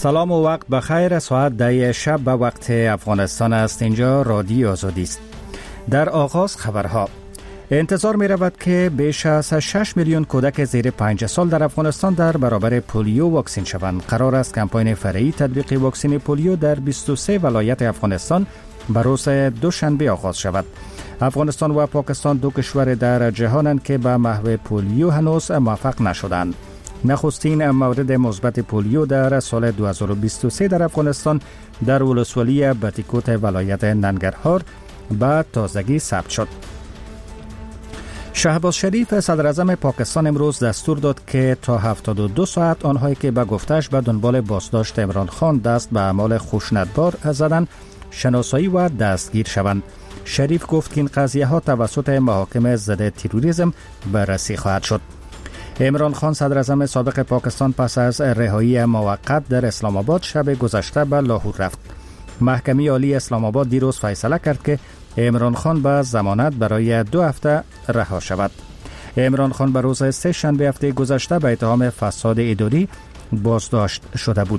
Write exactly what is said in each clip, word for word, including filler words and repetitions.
سلام و وقت بخیر. ساعت ده شب به وقت افغانستان است. اینجا رادیو آزادی است. در آغاز خبرها. انتظار می رود که بیش از شش میلیون کودک زیر پنج سال در افغانستان در برابر پولیو واکسین شوند. قرار است کمپاین فرعی تطبیق واکسین پولیو در بیست و سه ولایت افغانستان به روز دوشنبه آغاز شود. افغانستان و پاکستان دو کشور در جهانند که به محو پولیو هنوز موفق نشدند. نخستین مورد مثبت پولیو در سال دو هزار و بیست و سه در افغانستان در ولسوالی بتیکوت ولایت ننگرهار به تازگی ثبت شد. شهباز شریف صدر اعظم پاکستان امروز دستور داد که تا هفتاد و دو ساعت آنهایی که به گفتش به دنبال بازداشت عمران خان دست به اعمال خشونتبار زدند شناسایی و دستگیر شوند. شریف گفت که این قضیه ها توسط محاکم ضد تروریسم بررسی خواهد شد. عمران خان صدر اعظم سابق پاکستان پس از رهایی موقت در اسلام آباد شب گذشته به لاهور رفت. محکمه عالی اسلام آباد دیروز فیصله کرد که عمران خان به ضمانت برای دو هفته رها شود. عمران خان به روز سه شنبه هفته گذشته به اتهام فساد اداری بازداشت شده بود.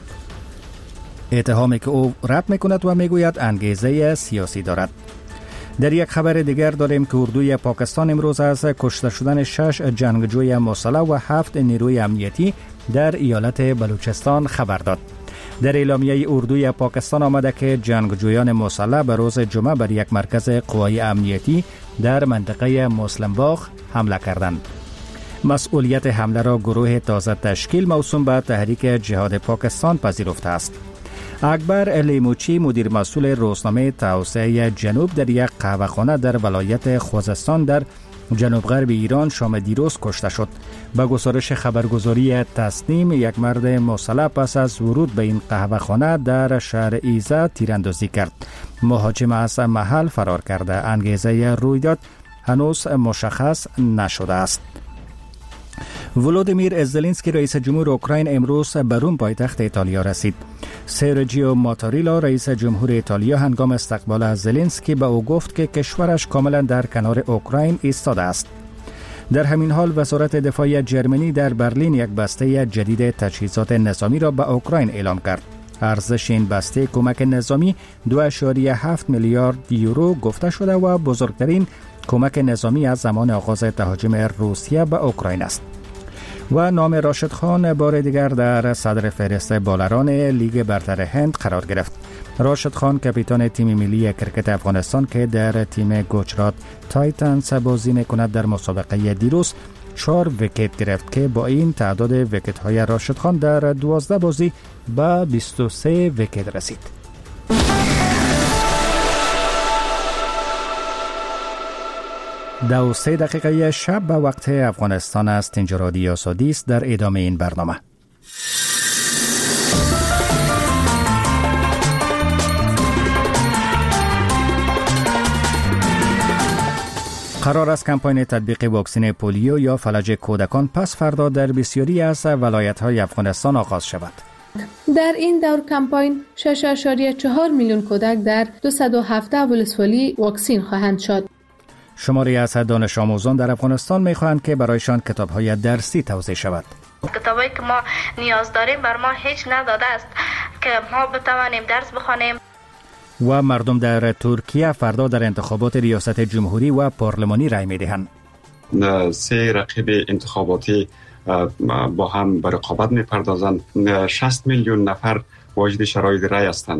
اتهامی که او رد میکند و میگوید انگیزه سیاسی دارد. در یک خبر دیگر داریم که اردوی پاکستان امروز از کشته شدن شش جنگجوی مسلح و هفت نیروی امنیتی در ایالت بلوچستان خبر داد. در اعلامیه اردوی پاکستان آمده که جنگجویان مسلح به روز جمعه بر یک مرکز قوای امنیتی در منطقه مسلم باغ حمله کردند. مسئولیت حمله را گروه تازه تشکیل موسوم به تحریک جهاد پاکستان پذیرفته است. اکبر لیموچی مدیر مسئول روزنامه توسعه جنوب در یک قهوه‌خانه در ولایت خوزستان در جنوب غرب ایران شام دیروز کشته شد. به گزارش خبرگزاری تسنیم یک مرد مسلح پس از ورود به این قهوه‌خانه در شهر ایزه تیراندازی کرد. مهاجم از محل فرار کرده. انگیزه رویداد هنوز مشخص نشده است. ولودیمیر زلنسکی رئیس جمهور اوکراین امروز به روم پایتخت ایتالیا رسید. سرجیو ماتاریلا رئیس جمهور ایتالیا هنگام استقبال از زلنسکی به او گفت که کشورش کاملا در کنار اوکراین ایستاده است. در همین حال وزارت دفاع جرمنی در برلین یک بسته جدید تجهیزات نظامی را به اوکراین اعلام کرد. ارزش این بسته کمک نظامی دو ممیز هفت میلیارد یورو گفته شده و بزرگترین کمک نظامی از زمان آغاز تهاجم روسیه به اوکراین است. و نام راشد خان بار دیگر در صدر فهرست بالران لیگ برتر هند قرار گرفت. راشد خان کاپیتان تیم ملی کرکت افغانستان که در تیم گجرات تایتنز بازی میکند در مسابقه دیروز چهار ویکت گرفت که با این تعداد ویکت های راشد خان در دوازده بازی به بیست و سه ویکت رسید. دو سه دقیقه شب به وقت افغانستان است. اینجا رادیو آزادی است. در ادامه این برنامه قرار است کمپاین تطبیق واکسن پولیو یا فلج کودکان پس فردا در بسیاری از ولایت‌های افغانستان آغاز شود. در این دور کمپاین شش ممیز چهار میلیون کودک در دویست و هفده ولسوالی واکسین خواهند شد. شماری از دانش آموزان در افغانستان می‌خواهند که برایشان کتاب‌های درسی توزیع شود. کتابی که ما نیاز داریم بر ما هیچ نداده است که ما بتوانیم درس بخوانیم. و مردم در ترکیه فردا در انتخابات ریاست جمهوری و پارلمانی رای می‌دهند. سه رقیب انتخاباتی با هم به رقابت می‌پردازند. شصت میلیون نفر واجد شرایط رای هستند.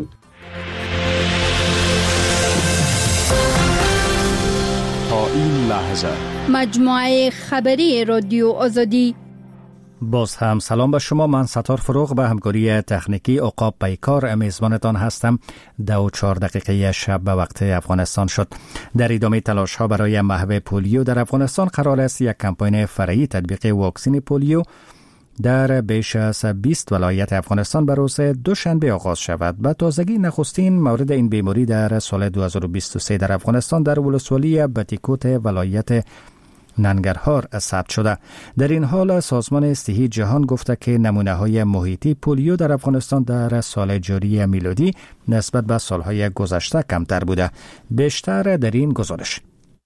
این لحظه مجموعه خبری رادیو آزادی. باز هم سلام به شما. من ستار فروغ به همکاری تکنیکی عقاب پیکار میزبانتان هستم. دو و چهار دقیقه شب به وقت افغانستان شد. در ادامه تلاش ها برای محو پولیو در افغانستان قرار است یک کمپاین فرعی تطبیق واکسن پولیو در بیش از بیست ولایت افغانستان به روز دوشنبه آغاز شود. به تازگی نخستین مورد این بیماری در سال دو هزار و بیست و سه در افغانستان در ولسوالی بتیکوت ولایت ننگرهار ثبت شده. در این حال سازمان صحی جهان گفته که نمونه‌های محیطی پولیو در افغانستان در سال جاری میلادی نسبت به سالهای گذشته کمتر بوده. بیشتر در این گزارش.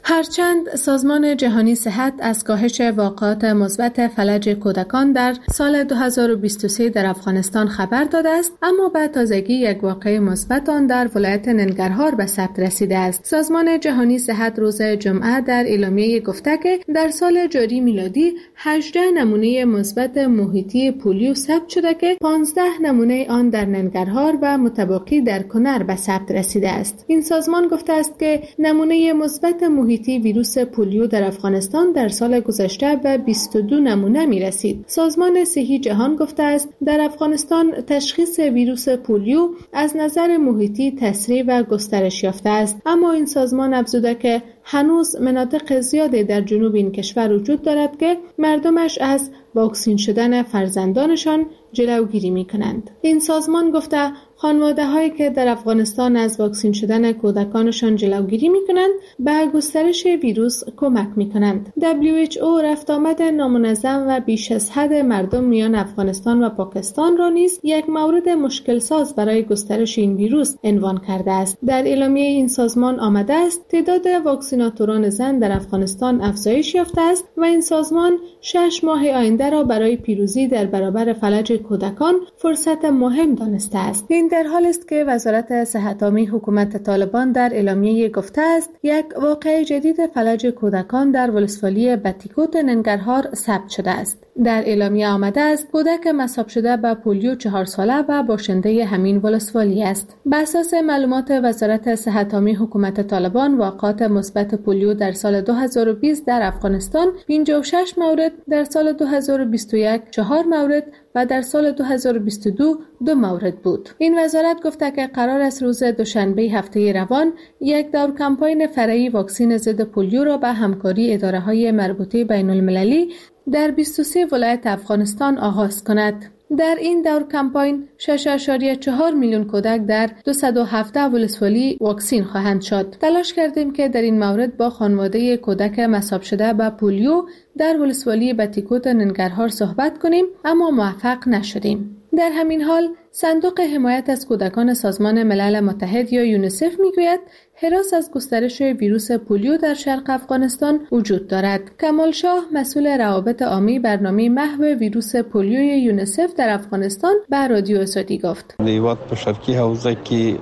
هرچند سازمان جهانی صحت از کاهش واقعات مثبت فلج کودکان در سال دو هزار و بیست و سه در افغانستان خبر داده است، اما به تازگی یک واقعه مثبت آن در ولایت ننگرهار به ثبت رسیده است. سازمان جهانی صحت روز جمعه در اعلامیه گفته که در سال جاری میلادی هجده نمونه مثبت محیطی پولیو ثبت شده که پانزده نمونه آن در ننگرهار و متبقی در کنر به ثبت رسیده است. این سازمان گفته است که نمونه مثبت محیطی ویروس پولیو در افغانستان در سال گذشته به بیست و دو نمونه می رسید. سازمان صحی جهان گفته است در افغانستان تشخیص ویروس پولیو از نظر محیطی تسریع و گسترش یافته است، اما این سازمان افزوده که هنوز مناطق زیادی در جنوب این کشور وجود دارد که مردمش از واکسین شدن فرزندانشان جلوگیری می کنند. این سازمان گفته خانواده هایی که در افغانستان از واکسین شدن کودکانشان جلوگیری می کنند به گسترش ویروس کمک می کنند. دبلیو اچ او رفت آمد نامنظم و بیش از حد مردم میان افغانستان و پاکستان را نیز یک مورد مشکل ساز برای گسترش این ویروس عنوان کرده است. در اعلامیه این سازمان آمده است تعداد واکسیناتوران زن در افغانستان افزایش یافته است و این سازمان شش ماه آینده را برای پیروزی در برابر فلج کودکان فرصت مهم دانسته است. این در حال است که وزارت صحت عامه حکومت طالبان در اعلامیه گفته است یک واقعه جدید فلج کودکان در ولسوالی بتیکوت ننگرهار ثبت شده است. در اعلامیه آمده است کودک مصاب شده به پولیو چهار ساله و باشنده همین ولسوالی است. بر اساس معلومات وزارت صحت عامه حکومت طالبان واقعات مثبت پولیو در سال دو هزار و بیست در افغانستان پنجاه و شش مورد، در سال دو هزار و بیست و یک چهار مورد و در سال دو هزار و بیست و دو دو مورد بود. این وزارت گفته که قرار است روز دوشنبه هفته روان یک دور کمپاین فرعی واکسین ضد پولیو را به همکاری اداره‌های مربوطه بین المللی در بیست و سه ولایت افغانستان آغاز کند. در این دور کمپاین شش ممیز چهار میلیون کودک در دویست و هفده ولسوالی واکسین خواهند شد. تلاش کردیم که در این مورد با خانواده کودک مصاب شده به پولیو در ولسوالی بتیکوت ننگرهار صحبت کنیم، اما موفق نشدیم. در همین حال صندوق حمایت از کودکان سازمان ملل متحد یا یونیسف میگوید هراس از گسترش ویروس پولیو در شرق افغانستان وجود دارد. کمال شاه مسئول روابط عامی برنامه محو ویروس پولیو یونیسف در افغانستان به رادیو آزادی گفت: د هیواد په شرقي حوزه کې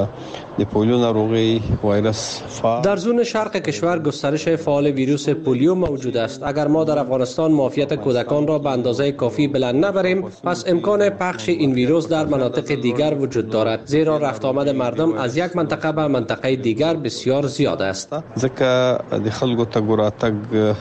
د پولیو ناروغي وایرس فعال در زون شرق کشور گسترش فعال ویروس پولیو موجود است. اگر ما در افغانستان معافیت کودکان را به اندازه کافی بلند نبریم، پس امکان پخش این ویروس در مناطق دیگر وجود دارد، زیرا رفت آمد مردم از یک منطقه به منطقه دیگر بسیار زیاد است. ځکه د خلکو تګ راتګ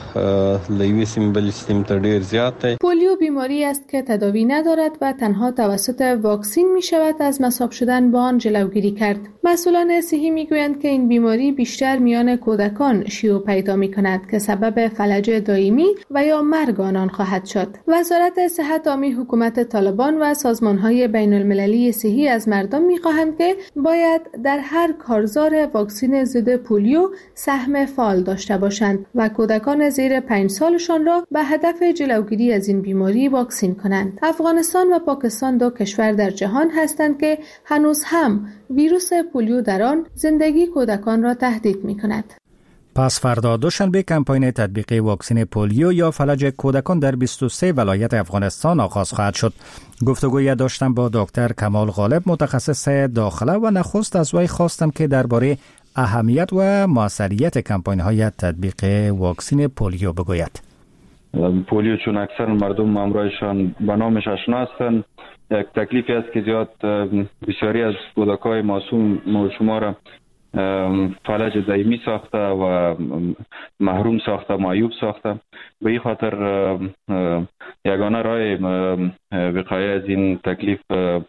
له یوې سیمې بلې سیمې ته ډېر زیات دی. پولیو بیماری است که تداوی ندارد و تنها توسط واکسین می شود از مصاب شدن با آن جلوگیری کرد. مسئولان صحی می گویند که این بیماری بیشتر میان کودکان شیوع پیدا می کند که سبب فلج دائمی و یا مرگ آنان خواهد شد. وزارت صحت عامه حکومت طالبان و سازمان‌های بین المللی صحی از مردم می خواهند که باید در هر کارزار واکسین ضد پولیو سهم فعال داشته باشند و کودکان زیر پنج سالشان را به هدف جلوگیری از این بیماری واکسین کنند. افغانستان و پاکستان دو کشور در جهان هستند که هنوز هم ویروس پولیو در آن زندگی کودکان را تهدید می کند. پس فردا دوشنبه کمپاین تطبیق واکسن پولیو یا فلج کودکان در بیست و سه ولایت افغانستان آغاز خواهد شد. گفتگوی داشتم با دکتر کمال غالب، متخصص داخله، و نخست از وی خواستم که درباره اهمیت و موثریت کمپاین های تطبیق واکسن پولیو بگوید. پولیو چون اکثر مردم همراهشان به نامش آشنا هستند، یک تکلیفی است که زیاد بسیاری از کودکای معصوم شما را فلج دائمی ساخته و محروم ساخته، معیوب ساخته. به این خاطر یگانه راه وقایه از این تکلیف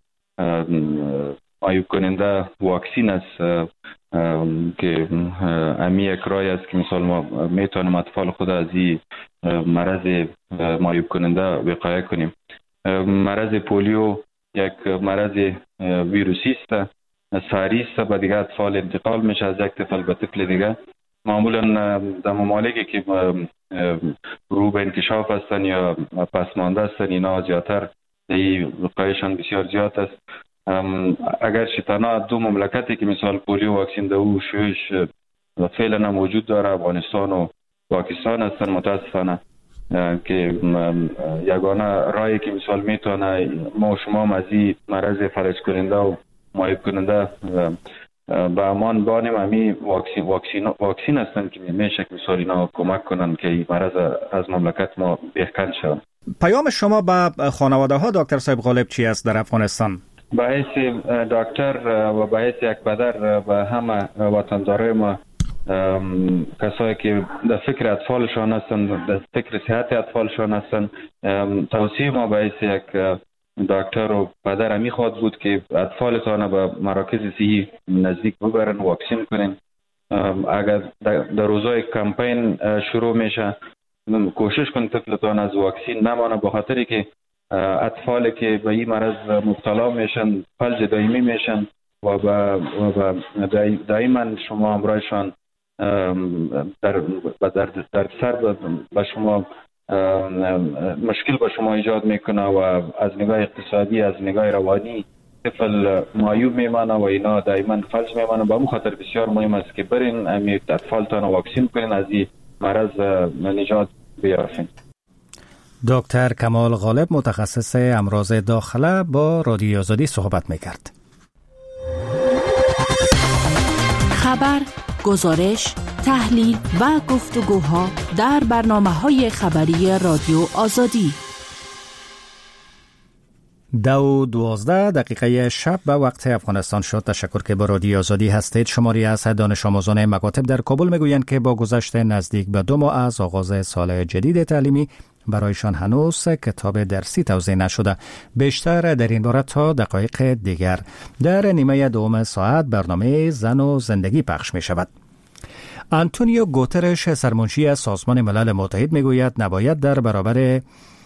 معیوب کننده واکسین است که امی یک راه است که مثال ما میتونیم اطفال خود از این مرض معیوب کننده وقایه کنیم. مرض پولیو یک مرض ویروسی است، ساری است، به دیگه اطفال انتقال میشه از یک طفل به طفل دیگه. معمولا در ممالکی که رو به انکشاف هستن یا پسمانده هستن اینا زیادتر این وقایهشان بسیار زیاد است. اگر تنها دو مملکتی که مثال پولیو واکسین ده او شویش و فعلا هم وجود داره. افغانستان و پاکستان هستن متاسفانه که یگانه راهی که مثال میتونه ما و شما هم از این مرض فلج کننده و معیوب کننده به امان بانیم همی واکسین واکسین واکسین هستن که میشه که مثال اینا کمک کنن که این مرض از مملکت ما بیکن شود. پیام شما به خانواده ها دکتر صاحب غالب چی است در افغانستان؟ به حیث دکتر و به حیث یک پدر به همه وطندارای ما، کسایی که در فکر اطفالشان هستن، در فکر صحت اطفالشان هستن، توصیه ما به حیث یک دکتر و پدر همی خواهد بود که اطفالتان به مراکز صحی نزدیک ببرن، واکسین کنین. اگر در روزای کمپین شروع میشه کوشش کنید طفلتان از واکسین نمانه، به خاطری که اطفالی که به این مرض مبتلا میشن فلج دائمی میشن و با دائما شما همراهشان در در در سر به شما مشکل به شما ایجاد میکنه و از نگاه اقتصادی، از نگاه روانی طفل معیوب میمانه و اینا دائما فلج میمانه. به همون خاطر بسیار مهم است که برین امی اطفالتان واکسین کنین، از این مرض نجات بیافین. دکتر کمال غالب متخصص امراض داخله با رادیو آزادی صحبت میکرد. خبر، گزارش، تحلیل و گفتگوها در برنامه‌های خبری رادیو آزادی. دو دوازده دقیقه شب به وقت افغانستان شد. تشکر که با رادیو آزادی هستید. شماری از دانش آموزان مکاتب در کابل میگویند که با گذشت نزدیک به دو ماه از آغاز سال جدید تعلیمی برایشان هنوز کتاب درسی توزیع نشده. بیشتر در این باره تا دقایق دیگر در نیمه دوم ساعت برنامه زن و زندگی پخش می شود. آنتونیو گوترش سرمنشی سازمان ملل متحد میگوید نباید در برابر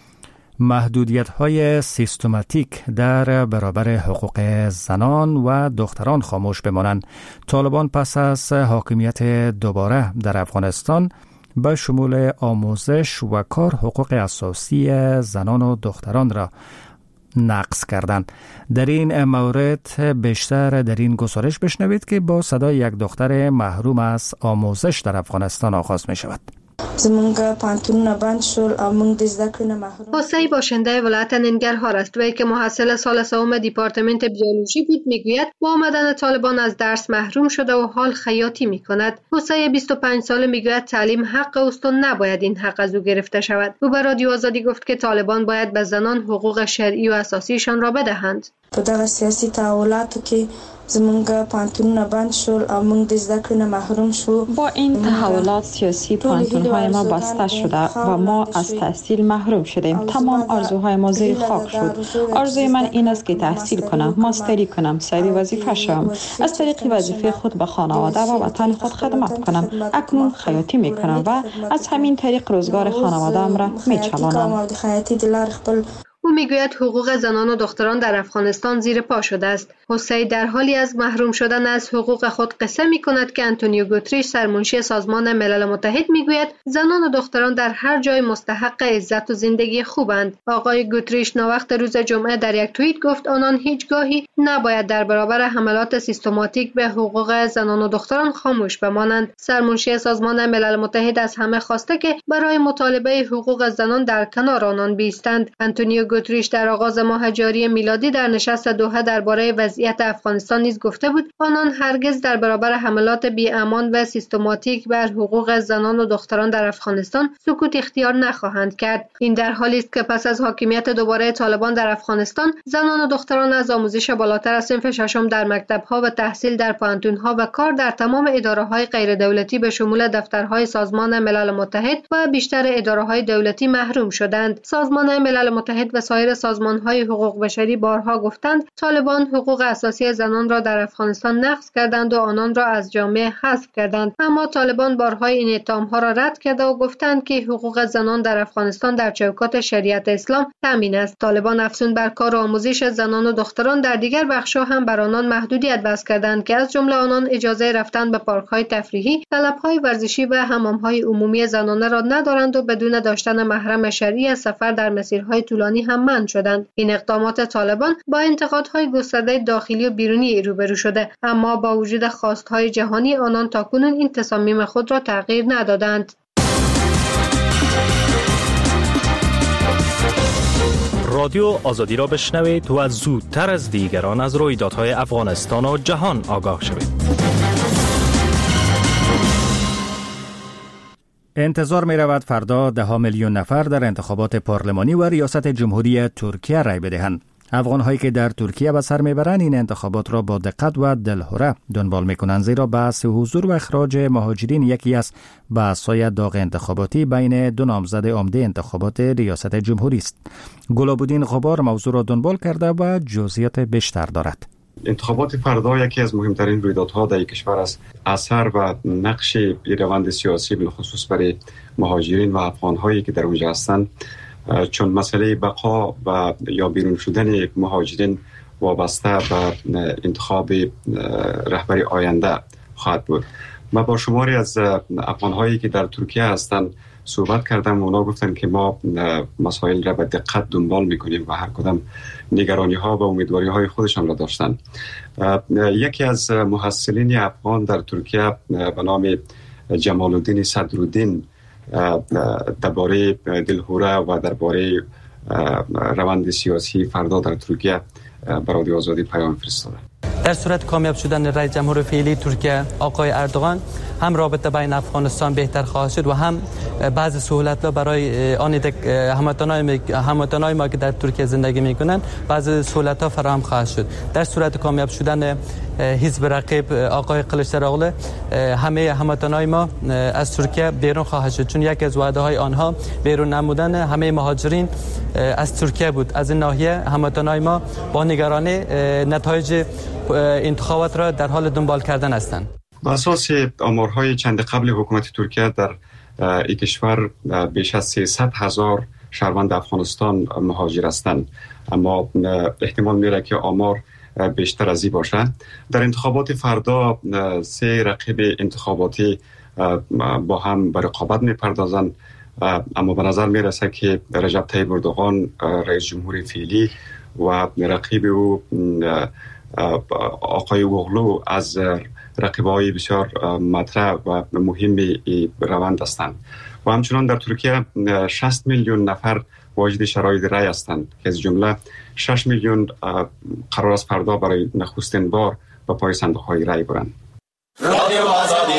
محدودیت‌های سیستماتیک در برابر حقوق زنان و دختران خاموش بمانند. طالبان پس از حاکمیت دوباره در افغانستان به شمول آموزش و کار حقوق اساسی زنان و دختران را نقض کردند. در این مورد بیشتر در این گزارش بشنوید که با صدای یک دختر محروم از آموزش در افغانستان آغاز می شود. زمونږ پانتونونه بند شول او موږ د زده کړې نه محروم. حسین باشنده ولایت ننگرهار است. وی که محصل سال سوم دیپارتمنت بیولوژی بود میگوید با آمدن طالبان از درس محروم شده و حال خیاطی میکند. حسین بیست و پنج ساله میگوید تعلیم حق است و نباید این حق از او گرفته شود. او به رادیو آزادی گفت که طالبان باید به زنان حقوق شرعی و اساسیشان را بدهند. په دغه سیاسي تحولاتو کې زمونږ پانتونونه بند شول او موږ د زده کړې نه محروم شو. با این تحولات سیاسی پانتون‌های ما بسته شده و ما از تحصیل محروم شدیم. تمام آرزوهای ما زیر خاک شد. آرزوی من این است که تحصیل کنم، ماستری کنم، صاحب وظیفه شوم، از طریق وظیفه خود به خانواده و وطن خود خدمت کنم. اکنون خیاطی میکنم و از همین طریق روزگار خانواده‌ام را میچلانم. او میگوید حقوق زنان و دختران در افغانستان زیر پا شده است. حسین در حالی از محروم شدن از حقوق خود قصه می کند که آنتونیو گوتریش سرمنشی سازمان ملل متحد میگوید زنان و دختران در هر جای مستحق عزت و زندگی خوبند. آقای گوتریش ناوقت روز جمعه در یک توییت گفت آنان هیچگاهی نباید در برابر حملات سیستماتیک به حقوق زنان و دختران خاموش بمانند. سرمنشی سازمان ملل متحد از همه خواسته که برای مطالبه حقوق زنان در کنار آنان بایستند. آنتونیو گوتریش در آغاز ماه جاری میلادی در نشست دوحه درباره وضعیت افغانستان نیز گفته بود آنان هرگز در برابر حملات بی‌امان و سیستماتیک بر حقوق زنان و دختران در افغانستان سکوت اختیار نخواهند کرد. این در حالی است که پس از حاکمیت دوباره طالبان در افغانستان زنان و دختران از آموزش بالاتر از صنف ششم در مکتب‌ها و تحصیل در پانتون‌ها و کار در تمام اداره‌های غیر دولتی به شمول دفترهای سازمان ملل متحد و بیشتر اداره‌های دولتی محروم شدند. سازمان ملل متحد و سایر سازمان‌های حقوق بشری بارها گفتند طالبان حقوق اساسی زنان را در افغانستان نقض کردند و آنان را از جامعه حذف کردند، اما طالبان بارها این اتهام‌ها را رد کرده و گفتند که حقوق زنان در افغانستان در چوکات شریعت اسلام تامین است. طالبان افزون بر کار و آموزش زنان و دختران در دیگر بخش‌ها هم بر آنان محدودیت وضع کردند که از جمله آنان اجازه رفتن به پارک‌های تفریحی، کلب‌های ورزشی و حمام‌های عمومی زنانه را ندارند و بدون داشتن محرم شرعی سفر در مسیرهای طولانی هم منع شدند. این اقدامات طالبان با انتقادهای گسترده داخلی و بیرونی روبرو شده، اما با وجود خواستهای جهانی آنان تاکنون این تصامیم خود را تغییر ندادند. رادیو آزادی را بشنوید و زودتر از دیگران از رویدادهای افغانستان و جهان آگاه شوید. انتظار می رود فردا ده میلیون نفر در انتخابات پارلمانی و ریاست جمهوری ترکیه رای بدهند. افغان‌هایی که در ترکیه به سر میبرند این انتخابات را با دقت و دلهره دنبال میکنند، زیرا بحث حضور و اخراج مهاجرین یکی از بحث‌های داغ انتخاباتی بین دو نامزد عمده انتخابات ریاست جمهوری است. گلابودین غبار موضوع را دنبال کرده و جزئیات بیشتر دارد. انتخابات فردا یکی از مهمترین رویدادها در کشور است. اثر و نقش روند سیاسی بالخصوص برای مهاجرین و افغان‌هایی که در اونجا هستند، چون مسئله بقا و یا بیرون شدن مهاجرین وابسته به انتخاب رهبری آینده خواهد بود. ما با شماری از افغان‌هایی که در ترکیه هستند صحبت کردم و اونا گفتن که ما مسائل را به دقت دنبال میکنیم و هر کدام نگرانی ها و امیدواری های خودشان را داشتن. یکی از محصلین افغان در ترکیه به نام جمال الدین صدرالدین درباره دلهوره و درباره روند سیاسی فردا در ترکیه برای رادیو آزادی پیام فرستاده. در صورت کامیاب شدن رئیس جمهور فعلی ترکیه آقای اردوغان، هم رابطه بین افغانستان بهتر خواهد شد و هم بعضی سهولت‌ها برای آن هموطنان هموطنان ما که در ترکیه زندگی می‌کنند بعضی سهولت‌ها فراهم خواهد شد. در صورت کامیاب شدن حزب رقیب آقای قلیچ‌دراغلو، همه هموطنان ما از ترکیه بیرون خواهد شد، چون یکی از وعده‌های آنها بیرون نمودن همه مهاجرین از ترکیه بود. از این ناحیه هموطنان ما با نگرانی نتایج انتخابات را در حال دنبال کردن هستند. با اساس آمارهای چند قبل حکومت ترکیه در این کشور بیش از سیصد هزار شهروند افغانستان مهاجر هستند، اما احتمال میره که آمار بیشتر از این باشه. در انتخابات فردا سه رقیب انتخاباتی با هم به رقابت میپردازند، اما به نظر میرسه که رجب طیب اردوغان رئیس جمهوری فعلی و رقیب او آقای اوغلو از رقیب‌های بسیار مطرح و مهم روند هستند و همچنان در ترکیه شصت میلیون نفر واجد شرایط رای هستند که از جمله شش میلیون قرار است فردا برای نخستین بار به پای صندوق‌های رای برند. رادیو آزادی.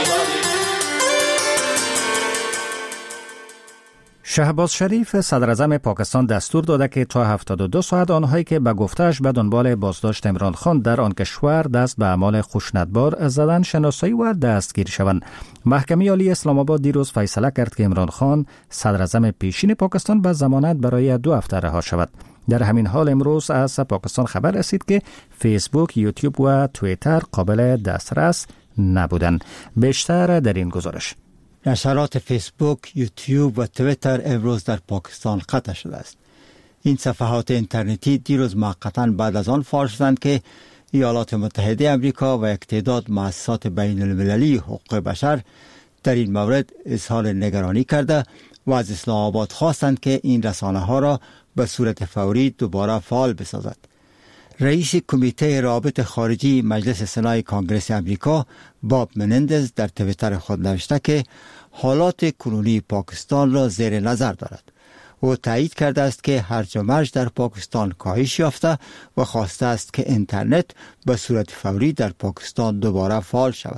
شهباز شریف صدر اعظم پاکستان دستور داده که تا هفتاد و دو ساعت آنهایی که به گفته‌اش به دنبال بازداشت عمران خان در آن کشور دست به اعمال خشونتبار زدن شناسایی و دستگیر شوند. محکمه عالی اسلام آباد دیروز فیصله کرد که عمران خان صدر اعظم پیشین پاکستان به ضمانت برای دو هفته رها شود. در همین حال امروز از پاکستان خبر رسید که فیسبوک، یوتیوب و توییتر قابل دسترس نبودند. بیشتر در این گزارش. نشرات فیسبوک، یوتیوب و توییتر امروز در پاکستان قطع شده است. این صفحات اینترنتی دیروز موقتا بعد از آن فعال شدند که ایالات متحده آمریکا و یک تعداد مؤسسات بین المللی حقوق بشر در این مورد اظهار نگرانی کرده و از اسلام آباد خواستند که این رسانه ها را به صورت فوری دوباره فعال بسازد. رئیس کمیته روابط خارجی مجلس سنای کانگرس آمریکا باب منندز در توییتر خود نوشته که حالات کنونی پاکستان را زیر نظر دارد. او تایید کرده است که هرج و مرج در پاکستان کاهش یافته و خواسته است که اینترنت به صورت فوری در پاکستان دوباره فعال شود.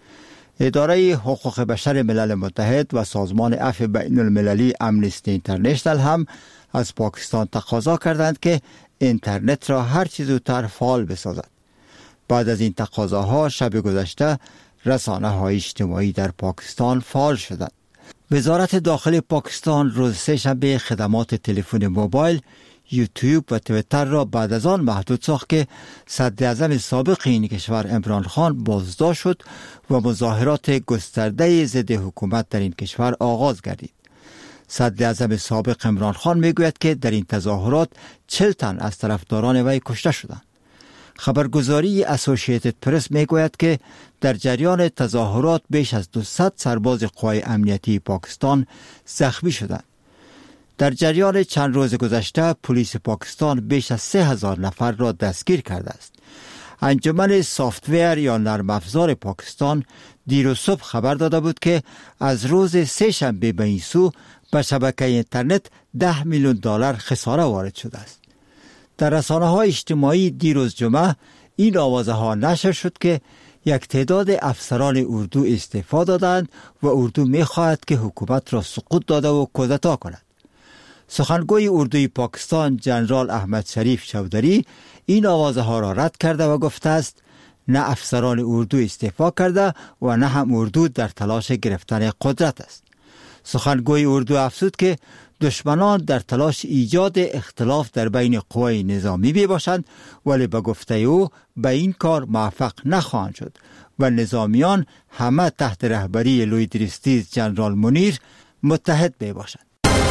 اداره حقوق بشر ملل متحد و سازمان عفو بین المللی امنستی اینترنشنال هم از پاکستان تقاضا کردند که اینترنت را هر چیز زودتر فعال بسازد. بعد از این تقاضاها شب گذشته رسانه‌های اجتماعی در پاکستان فعال شدند. وزارت داخل پاکستان روز سه‌شنبه خدمات تلفن موبایل، یوتیوب و توییتر را بعد از آن محدود ساخت که صدر اعظم سابق این کشور عمران خان بازداشت شد و مظاهرات گسترده ضد حکومت در این کشور آغاز گردید. صدر اعظم سابق عمران خان میگوید که در این تظاهرات چهل تن از طرفداران وی کشته شدند. خبرگزاری اسوسییتد پرس میگوید که در جریان تظاهرات بیش از دویست سرباز قوای امنیتی پاکستان زخمی شدند. در جریان چند روز گذشته پلیس پاکستان بیش از سه هزار نفر را دستگیر کرده است. انجمن سافت‌ور یا نرم افزار پاکستان دیروز صبح خبر داده بود که از روز سه شنبه به این سو به شبکه اینترنت ده میلیون دلار خساره وارد شده است. در رسانه‌های اجتماعی دیروز جمعه این آوازه ها نشر شد که یک تعداد افسران اردو استعفا دادند و اردو می خواهد که حکومت را سقوط داده و کودتا کند. سخنگوی اردوی پاکستان جنرال احمد شریف چودری این آوازه ها را رد کرده و گفته است نه افسران اردو استعفا کرده و نه هم اردو در تلاش گرفتن قدرت است. سخنگوی اردو افزود که دشمنان در تلاش ایجاد اختلاف در بین قوای نظامی می باشند ولی به گفته او به این کار موفق نخواهند شد و نظامیان همه تحت رهبری لویدریستیز جنرال منیر متحد می باشند.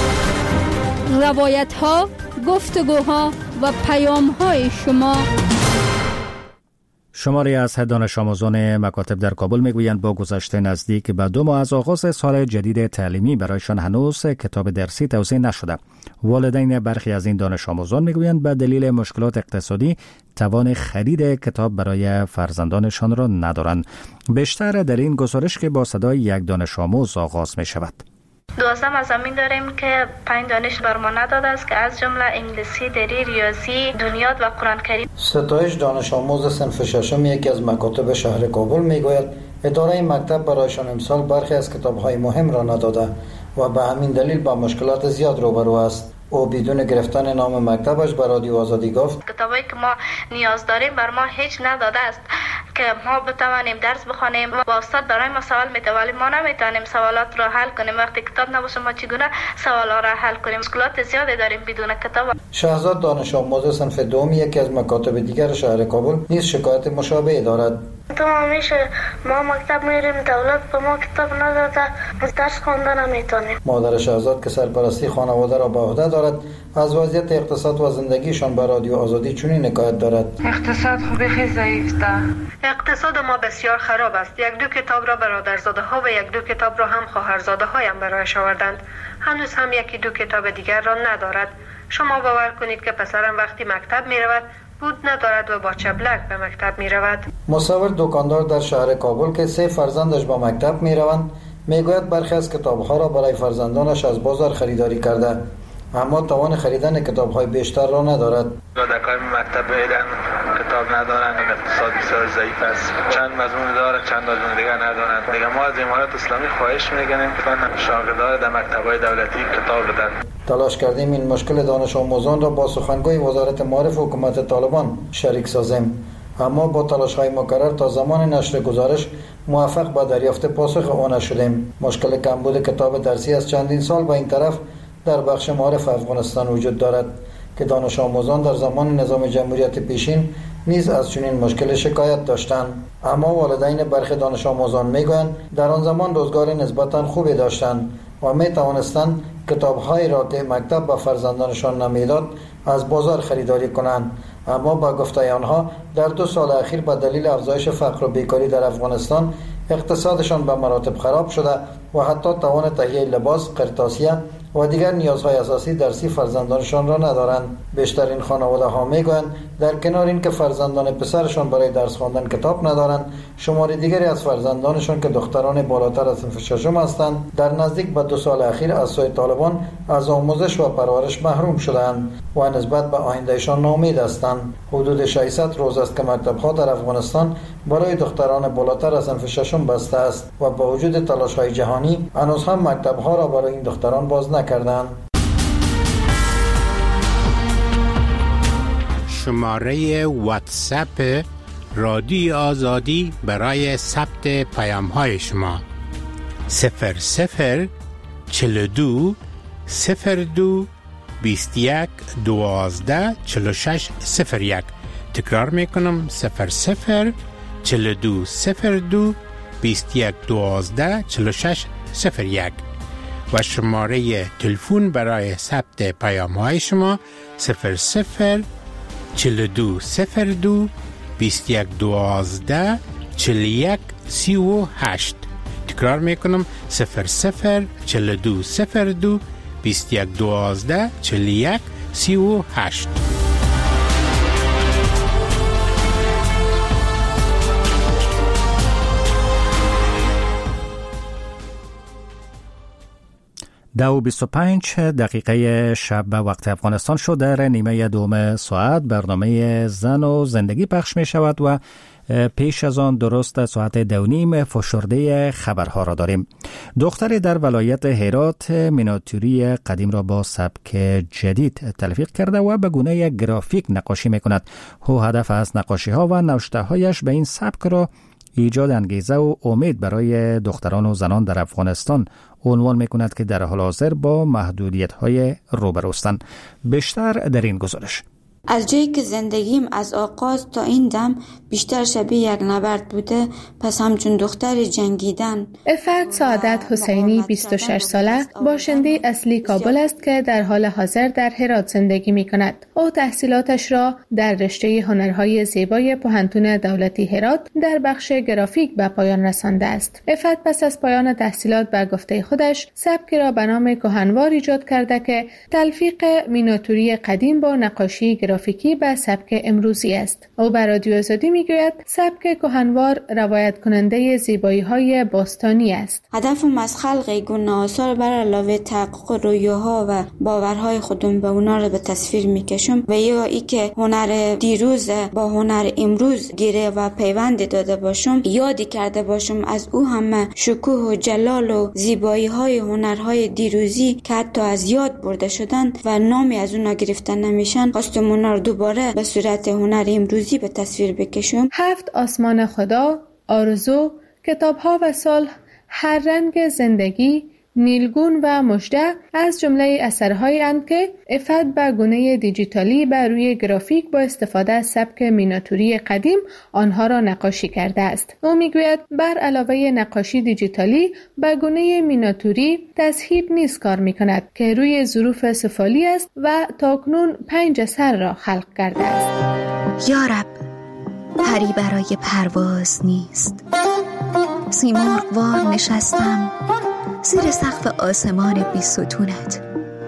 روایت ها، گفتگوها و پیام های شما. شماری از دانش آموزان مکاتب در کابل میگویند با گذشته نزدیک به دو ماه از آغاز سال جدید تعلیمی برایشان هنوز کتاب درسی توزیع نشده. والدین برخی از این دانش آموزان میگویند به دلیل مشکلات اقتصادی توان خرید کتاب برای فرزندانشان را ندارند. بیشتر در این گزارش که با صدای یک دانش آموز آغاز می شود. دوازده مضامین داریم که پنج دانش بر ما نداده است که از جمله انگلیسی، دری، ریاضی، دنیات و قرآن کریم. ستایش دانش آموز صنف ششم یکی از مکاتب شهر کابل میگوید اداره مکتب برایشان امسال برخی از کتاب‌های مهم را نداده و به همین دلیل با مشکلات زیاد روبرو است. او بدون گرفتن نام مکتبش به رادیو آزادی گفت کتابایی که ما نیاز داریم بر ما هیچ نداده است که ما بتوانیم درس بخوانیم و استاد برای ما سوال میده ولی ما نمیتونیم سوالات را حل کنیم. وقتی کتاب نباشه ما چگونه سوالا را حل کنیم؟ مشکلات زیادی داریم بدون کتاب. شهزاد دانش آموز صنف دوم یکی از مکاتب دیگر شهر کابل نیز شکایت مشابه دارد. تو همیشه ما مکتب میریم دولت به ما کتاب نداده درس خواندن نمیتونیم. مادر شهزاد که سرپرستی خانواده را به عهده دارد از وضعیت اقتصاد و زندگیشان به رادیو آزادی چنین حکایت دارد. اقتصاد خوبی خیلی ضعیف ده. اقتصاد ما بسیار خراب است. یک دو کتاب را برادرزاده ها و یک دو کتاب را هم خواهرزاده هایم برایش آوردند. هنوز هم یکی دو کتاب دیگر را ندارد. شما باور کنید که پسرم وقتی مکتب می رود بود ندارد و با چبلک به مکتب می رود. مصور دکاندار در شهر کابل که سه فرزندش با مکتب می روند می گوید برخی از کتاب ها را برای فرزندانش از بازار خریداری کرده اما توان خریدن کتاب های بیشتر را ندارد. کودکان مکتب میرن کتاب ندارن و اقتصاد بسیار ضعیف است. چند مضمون دارن چند مضمون دیگر ندارن. دیگه ما از امارات اسلامی خواهش میکنیم که شاگردان در مکتب‌های دولتی کتاب بدن. تلاش کردیم این مشکل دانش آموزان را با سخنگوی وزارت معارف حکومت طالبان شریک سازیم اما با تلاش های مکرر تا زمان نشر گزارش موفق به دریافت پاسخ آن نشدیم. مشکل کمبود کتاب درسی از چندین سال به این طرف در بخش معارف افغانستان وجود دارد که دانش آموزان در زمان نظام جمهوریت پیشین نیز از چنین مشکل شکایت داشتند اما والدین برخی دانش آموزان میگویند در آن زمان روزگار نسبتا خوبی داشتند و می توانستند کتاب‌هایی را که مکتب به فرزندانشان نمیداد از بازار خریداری کنند اما با گفته آنها در دو سال اخیر به دلیل افزایش فقر و بیکاری در افغانستان اقتصادشان به مراتب خراب شده و حتی توان تهیه لباس، قرطاسیه و دیگر نیازهای اساسی درسی فرزندانشان را ندارند. بیشترین خانواده ها میگویند در کنار این که فرزندان پسرشان برای درس خواندن کتاب ندارند، شمار دیگری از فرزندانشان که دختران بالاتر از صنف ششم هستند در نزدیک به دو سال اخیر از سوی طالبان از آموزش و پرورش محروم شدند و نسبت به آیندهشان ناامید هستند. حدود ششصد روز است که مکتب‌ها در افغانستان برای دختران بالاتر از صنف ششم بسته است و با وجود تلاش‌های جهانی هنوز هم مکتب‌ها را برای این دختران باز نکردند. شماره واتساپ رادیو آزادی برای ثبت پیام های شما صفر صفر چهل و دو صفر دو بیست و یک دوازده چهل و شش صفر یک. تکرار میکنم صفر صفر چهل و دو صفر دو بیست و یک دوازده چهل و شش صفر یک و شماره تلفن برای ثبت پیام های شما صفر صفر چهل و دو صفر دو بیست و یک دوازده چهل و یک سی و هشت. تکرار میکنم صفر صفر چهل و دو صفر دو بیست و یک دوازده چهل و یک سی و هشت. دو و بیست و پنج دقیقه شب به وقت افغانستان شد. در نیمه دوم ساعت برنامه زن و زندگی پخش می شود و پیش از آن درست ساعت دو نیم فشرده خبرها را داریم. دختری در ولایت هرات مینیاتوری قدیم را با سبک جدید تلفیق کرده و به گونه گرافیک نقاشی می کند. او هدف از نقاشی ها و نوشته هایش به این سبک را ایجاد انگیزه و امید برای دختران و زنان در افغانستان عنوان می کند که در حال حاضر با محدودیت های روبروستند. بیشتر در این گزارش. از جایی که زندگیم از آغاز تا این دم بیشتر شبیه یک نبرد بوده، پس همچون دختر جنگیدن. عفت سعادت حسینی بیست و شش ساله باشنده اصلی کابل است که در حال حاضر در هرات زندگی می کند. او تحصیلاتش را در رشته هنرهای زیبای پوهنتون دولتی هرات در بخش گرافیک به پایان رسانده است. عفت پس از پایان تحصیلات به گفته خودش سبکی را به نام کهنوار ایجاد کرده که تلفیق مینیاتوری قدیم با نقاشی گرافیکی به سبک امروزی است. او بر رادیو آزادی میگوید سبک کهنوار روایت کننده زیبایی های باستانی است. هدفم از خلق گونه آثار بر علاوه تحقق رویاها و باورهای خودم به اونا رو به تصویر میکشم و یا ای که هنر دیروز با هنر امروز گیره و پیوند داده باشم، یادی کرده باشم از او همه شکوه و جلال و زیبایی های هنرهای دیروزی که حتی از یاد برده شدند و نامی از اونا گرفته نمیشن، خواستم اونا رو دوباره به صورت هنر امروزی به تصویر بکشم. هفت آسمان خدا، آرزو، کتاب‌ها و صلح، هر رنگ زندگی، نیلگون و مژده از جمله اثرهایی اند که عفت به گونه دیجیتالی بر روی گرافیک با استفاده از سبک مینیاتوری قدیم آنها را نقاشی کرده است. او میگوید بر علاوه نقاشی دیجیتالی به گونه مینیاتوری تذهیب نیز کار میکند که روی ظروف سفالی است و تاکنون پنج اثر را خلق کرده است. یا رب، پری برای پرواز نیست. سیمرغ‌وار نشستم زیر سقف آسمان بی ستونت.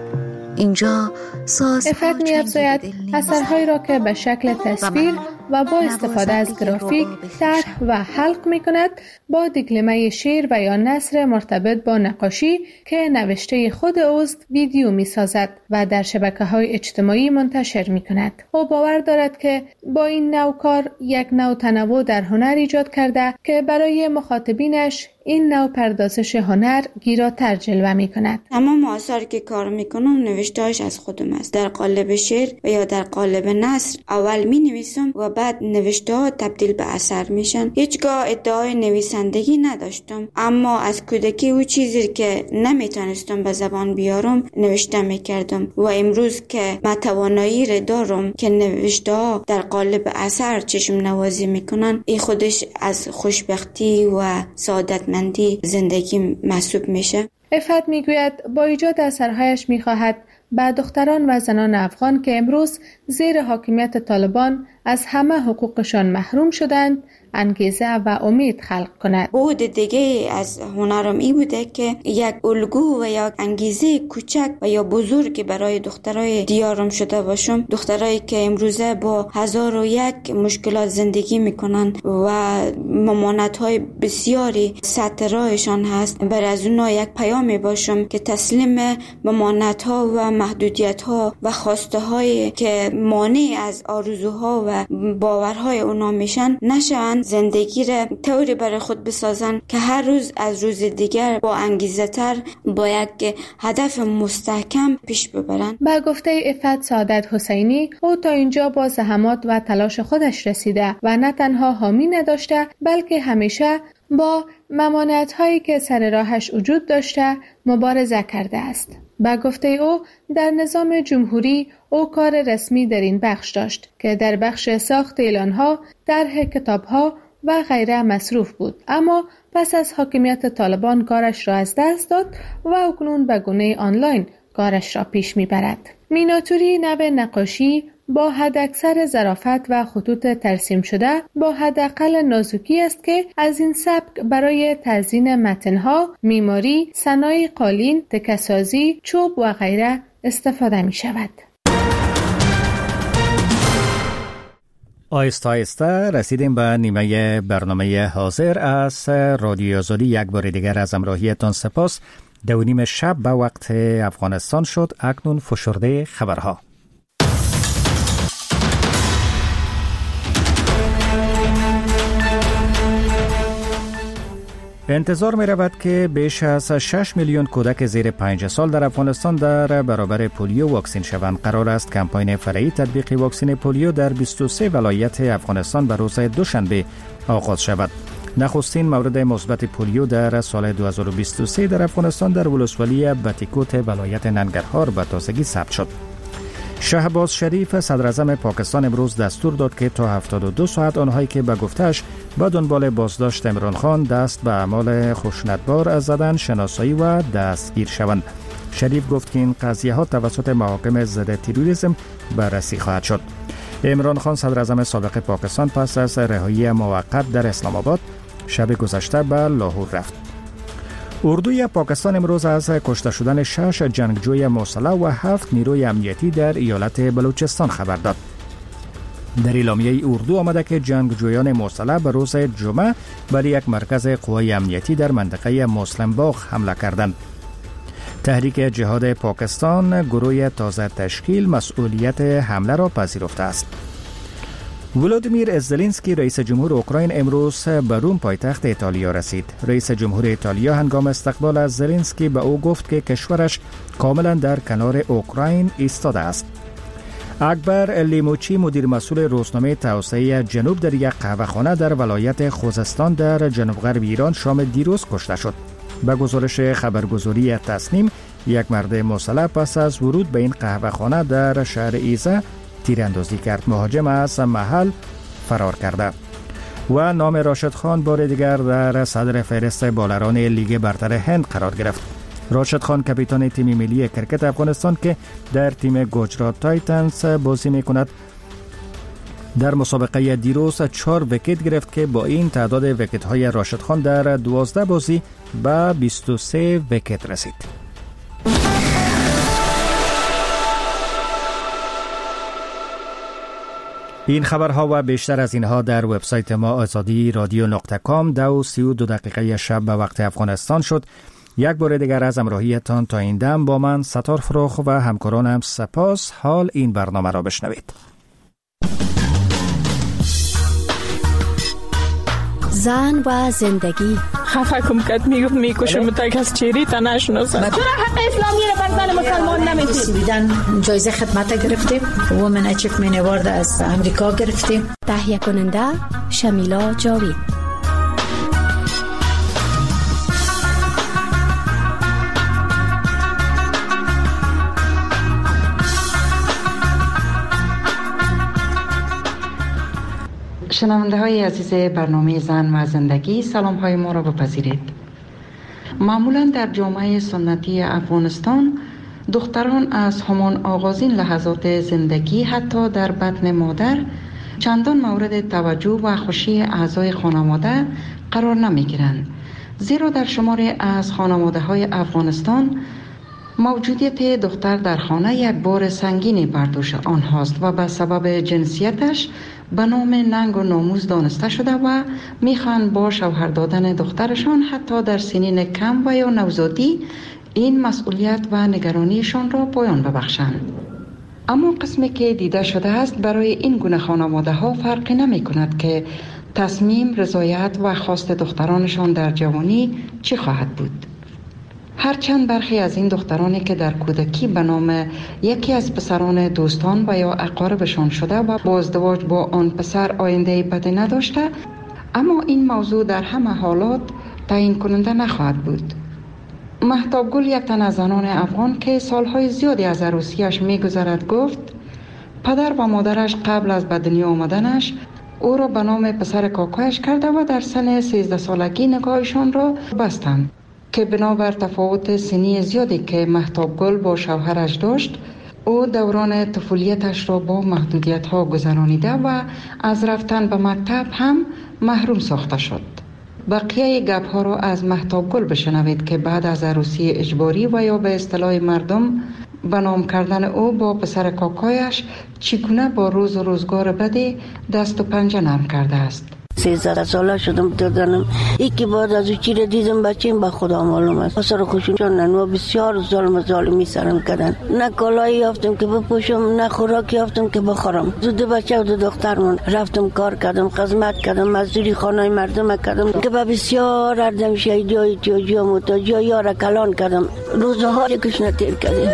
اینجا ساز عفت می افزاید اثرهایی را که به شکل تصویر و با استفاده از گرافیک طرح و حلق می کند با دکلمه شعر و یا نثر مرتبط با نقاشی که نوشته خود اوست ویدیو می سازد و در شبکه های اجتماعی منتشر می کند. او باور دارد که با این نوع کار یک نوع تنوع در هنر ایجاد کرده که برای مخاطبینش این نوع پردازش هنر گیراتر جلوه می کند. تمام آثاری که کار می کنم نوشتهاش از خودم است. در قالب شعر و یا در قالب نثر اول می نویسم و بعد نوشته ها تبدیل به اثر میشن. هیچگاه ادعای نویسندگی نداشتم، اما از کودکی او چیزی که نمیتونستم به زبان بیارم نوشته میکردم و امروز که من توانایی را دارم که نوشته ها در قالب اثر چشم نوازی میکنن، این خودش از خوشبختی و سعادتمندی زندگی محسوب میشه. عفت میگوید با ایجاد اثرهایش میخواهد به دختران و زنان افغان که امروز زیر حاکمیت طالبان از همه حقوقشان محروم شدند انگیزه و امید خلق کند. بود دیگه از هنرم این بوده که یک الگو و یک انگیزه کوچک و یا بزرگی برای دخترای دیارم شده باشم. دخترایی که امروزه با هزار و یک مشکلات زندگی میکنن و ممانعت‌های بسیاری سطح راهشان هست، بر از اونها یک پیامی باشم که تسلیم ممانعت‌ها و محدودیت‌ها و خواسته‌هایی که مانع از آرزوها و باورهای اونا میشن نشن، زندگی را طوری برای خود بسازن که هر روز از روز دیگر با انگیزه تر با یک هدف مستحکم پیش ببرن. با گفته عفت سعادت حسینی، او تا اینجا با زحمات و تلاش خودش رسیده و نه تنها حامی نداشته بلکه همیشه با ممانعت‌هایی که سر راهش وجود داشته مبارزه کرده است. با گفته او در نظام جمهوری او کار رسمی در این بخش داشت که در بخش ساخت اعلان‌ها، طرح کتاب‌ها و غیره مصروف بود، اما پس از حاکمیت طالبان کارش را از دست داد و اکنون به گونه آنلاین کارش را پیش می‌برد. مینیاتوری نوع نقاشی با حداکثر ظرافت و خطوط ترسیم شده با حداقل نازکی است که از این سبک برای تزیین متن‌ها، معماری، صنایع قالین، تکه‌سازی، چوب و غیره استفاده می شود. آیسته آیسته رسیدیم به نیمه برنامه حاضر از رادیو آزادی. یک بار دیگر از همراهیتان سپاس. دو نیم شب به وقت افغانستان شد. اکنون فشرده خبرها. انتظار می رود که بیش از شش میلیون کودک زیر پنج سال در افغانستان در برابر پولیو واکسین شوند. قرار است کمپاین فرعی تطبیق واکسین پولیو در بیست و سه ولایت افغانستان به روز دوشنبه آغاز شود. نخستین مورد مثبت پولیو در سال دو هزار و بیست و سه در افغانستان در ولسوالی بتیکوت ولایت ننگرهار به تازگی ثبت شد. شهباز شریف صدر اعظم پاکستان امروز دستور داد که تا هفتاد و دو ساعت آنهایی که به گفته‌اش به دنبال بازداشت عمران خان دست به اعمال خشونتبار از زدن شناسایی و دستگیر شوند. شریف گفت که این قضیه ها توسط محاکم ضد تروریسم بررسی خواهد شد. عمران خان صدر اعظم سابق پاکستان پس از رهایی موقت در اسلام آباد شب گذشته به لاهور رفت. اردوی پاکستان امروز از کشته شدن شش جنگجوی مسلح و هفت نیروی امنیتی در ایالت بلوچستان خبر داد. در اعلامیه اردو آمده که جنگجویان مسلح به روز جمعه بر یک مرکز قوای امنیتی در منطقه مسلم باغ حمله کردند. تحریک جهاد پاکستان گروه تازه تشکیل مسئولیت حمله را پذیرفته است. ولودیمیر زلنسکی رئیس جمهور اوکراین امروز به روم پایتخت ایتالیا رسید. رئیس جمهور ایتالیا هنگام استقبال از زلنسکی به او گفت که کشورش کاملا در کنار اوکراین ایستاده است. اکبر لیموچی مدیر مسئول روزنامه توسعه جنوب در یک قهوه‌خانه در ولایت خوزستان در جنوب غرب ایران شام دیروز کشته شد. به گزارش خبرگزاری تسنیم یک مرد مسلح پس از ورود به این قهوه‌خانه در شهر ایزه تیراندازی کرد. مهاجم از محل فرار کرده. و نام راشد خان بار دیگر در صدر فهرست بالران لیگ برتر هند قرار گرفت. راشد خان کاپیتان تیم ملی کرکت افغانستان که در تیم گجرات تایتنز بازی می‌کند در مسابقه دیروز چهار ویکت گرفت که با این تعداد ویکت‌های راشد خان در دوازده بازی به بیست و سه ویکت رسید. این خبرها و بیشتر از اینها در وبسایت ما آزادی رادیو نقطه کام. دو سی و دو دقیقه شب به وقت افغانستان شد. یک بار دیگر از همراهیتان تا این دم با من ستار فروخ و همکارانم سپاس. حال این برنامه را بشنوید. زن و زندگی. خفه کم کت میگفت میکشم تا از چیری تا نشناسم. چرا حق اسلامی را بر زن مسلمان نمیدید؟ سویدن جایزه خدمت گرفتیم. وومن اچیومنت اوارد از امریکا گرفتیم. تهیه کننده شمیلا جاوید. شنونده های عزیز برنامه زن و زندگی، سلام های ما را بپذیرید. معمولا در جامعه سنتی افغانستان دختران از همان آغازین لحظات زندگی حتی در بطن مادر چندان مورد توجه و خوشی اعضای خانواده قرار نمی گیرند، زیرا در شماری از خانواده های افغانستان موجودیت دختر در خانه یک بار سنگینی بر دوش آنهاست و به سبب جنسیتش به نام ننگ و ناموس دانسته شده و میخوان با شوهر دادن دخترشان حتی در سنین کم و یا نوزادی این مسئولیت و نگرانیشان را پایان ببخشند. اما قسمی که دیده شده است برای این گونه خانواده ها فرقی نمی کند که تصمیم، رضایت و خواست دخترانشان در جوانی چی خواهد بود. هرچند برخی از این دخترانی که در کودکی به نام یکی از پسران دوستان و یا اقاربشان شده و با ازدواج با آن پسر آینده بدی نداشته، اما این موضوع در همه حالات تعیین کننده نخواهد بود. مهتاب گل، یک تن از زنان افغان که سالهای زیادی از عروسیش می‌گذرد، گفت پدر و مادرش قبل از به دنیا آمدنش او را به نام پسر کاکایش کرده و در سن سیزده سالگی نکاحشان را بستند که بنابر تفاوت سنی زیادی که مهتاب گل با شوهرش داشت، او دوران طفولیتش را با محدودیت ها گذرانیده و از رفتن به مکتب هم محروم ساخته شد. بقیه گپ ها را از مهتاب گل بشنوید که بعد از عروسی اجباری و یا به اصطلاح مردم به نام کردن او با پسر کاکایش چگونه با روز و روزگار بدی دست و پنجه نرم کرده است. سیزده ساله شدم دادنم یکی بعد از او چی را دیدم بچیم به خدا معلوم است. سر خوشم چون و بسیار ظلم ظالمی سرم کردن. نه کالایی یافتم که بپوشم، نه خوراکی یافتم که بخورم. زود بچه و دو دختر من رفتم کار کردم، خدمت کردم، مزدوری خانه مردم کردم که به بسیار اردم شهیدی های تیاجی و متاجی ها را کلان کردم. روزها کشنه تیر کردیم.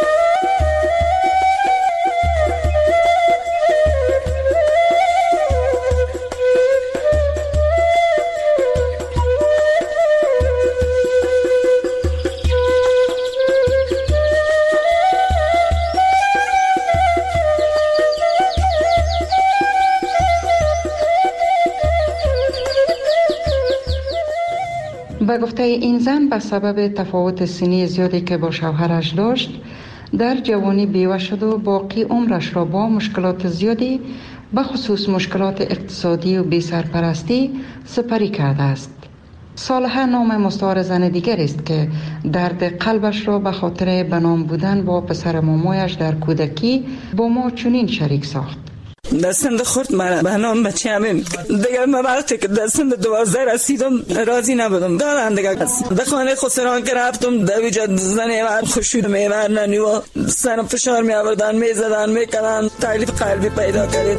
به گفته این زن به سبب تفاوت سنی زیادی که با شوهرش داشت در جوانی بیوه شد و باقی عمرش را با مشکلات زیادی به خصوص مشکلات اقتصادی و بی سرپرستی سپری کرده است. صالحه نام مستعار زن دیگر است که درد قلبش را به خاطر بنام بودن با پسر مامایش در کودکی با ما چنین شریک ساخت. دستند خورد مرا به نام بچه همین دیگر من وقتی که دستند دوازده رسیدم راضی نبودم دارن دیگر در خانه خسران که رفتم در ویجاد زنی و خوشود میورننی و سرم فشار می آوردن می زدن می کردن تکلیف قلبی پیدا کردید.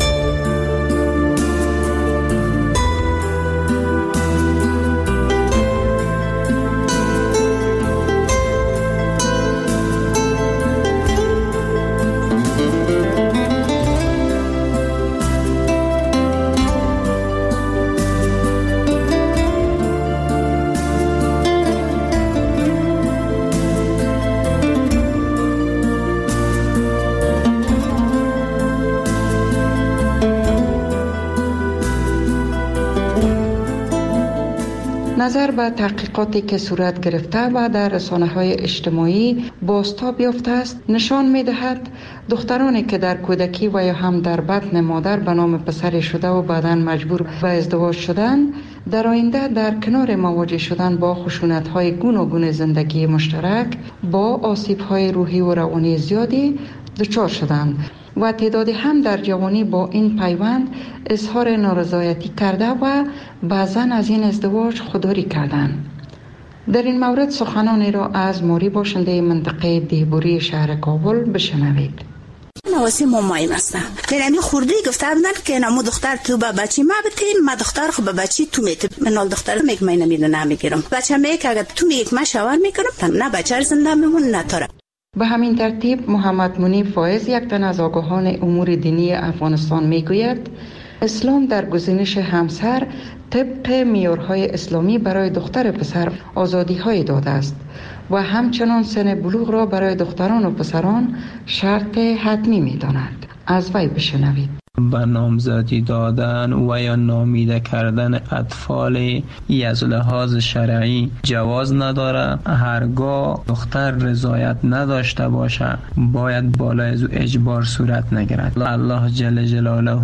نظر به تحقیقاتی که صورت گرفته و در رسانه‌های اجتماعی بازتاب یافته است نشان می‌دهد دخترانی که در کودکی و یا هم در بطن مادر به نام پسر شده و بعداً مجبور به ازدواج شدن در آینده در کنار مواجه شدن با خشونت‌های گوناگون زندگی مشترک با آسیب‌های روحی و روانی زیادی دچار شدند و تعدادی هم در جوانی با این پیوند اظهار نارضایتی کرده و بعضاً از این ازدواج خودداری کردند. در این مورد سخنانی را از موری باشنده منطقه دیبوری شهر کابل بشنوید. نواسی مامایم هستم. پیرمی خورده گفته بودن که نمو دختر تو با بچی ما بتیم ما دختر خب با بچی تو میت منال دختر میگ من نمیدونم میگیرم بچه میگ اگه تو میگ ما شوار میکنم نه بچه زنده میمون نه تاره. به همین ترتیب محمد منیب فایز یک تن از آگاهان امور دینی افغانستان میگوید اسلام در گزینش همسر طبق معیارهای اسلامی برای دختر پسر آزادی‌های داده است و همچنان سن بلوغ را برای دختران و پسران شرط حتمی می‌داند. از وی بشنوید. به نامزدی دادن و یا نامیده کردن اطفال از لحاظ شرعی جواز نداره. هرگاه دختر رضایت نداشته باشه باید بالای از اجبار صورت نگیرد. الله جل جلاله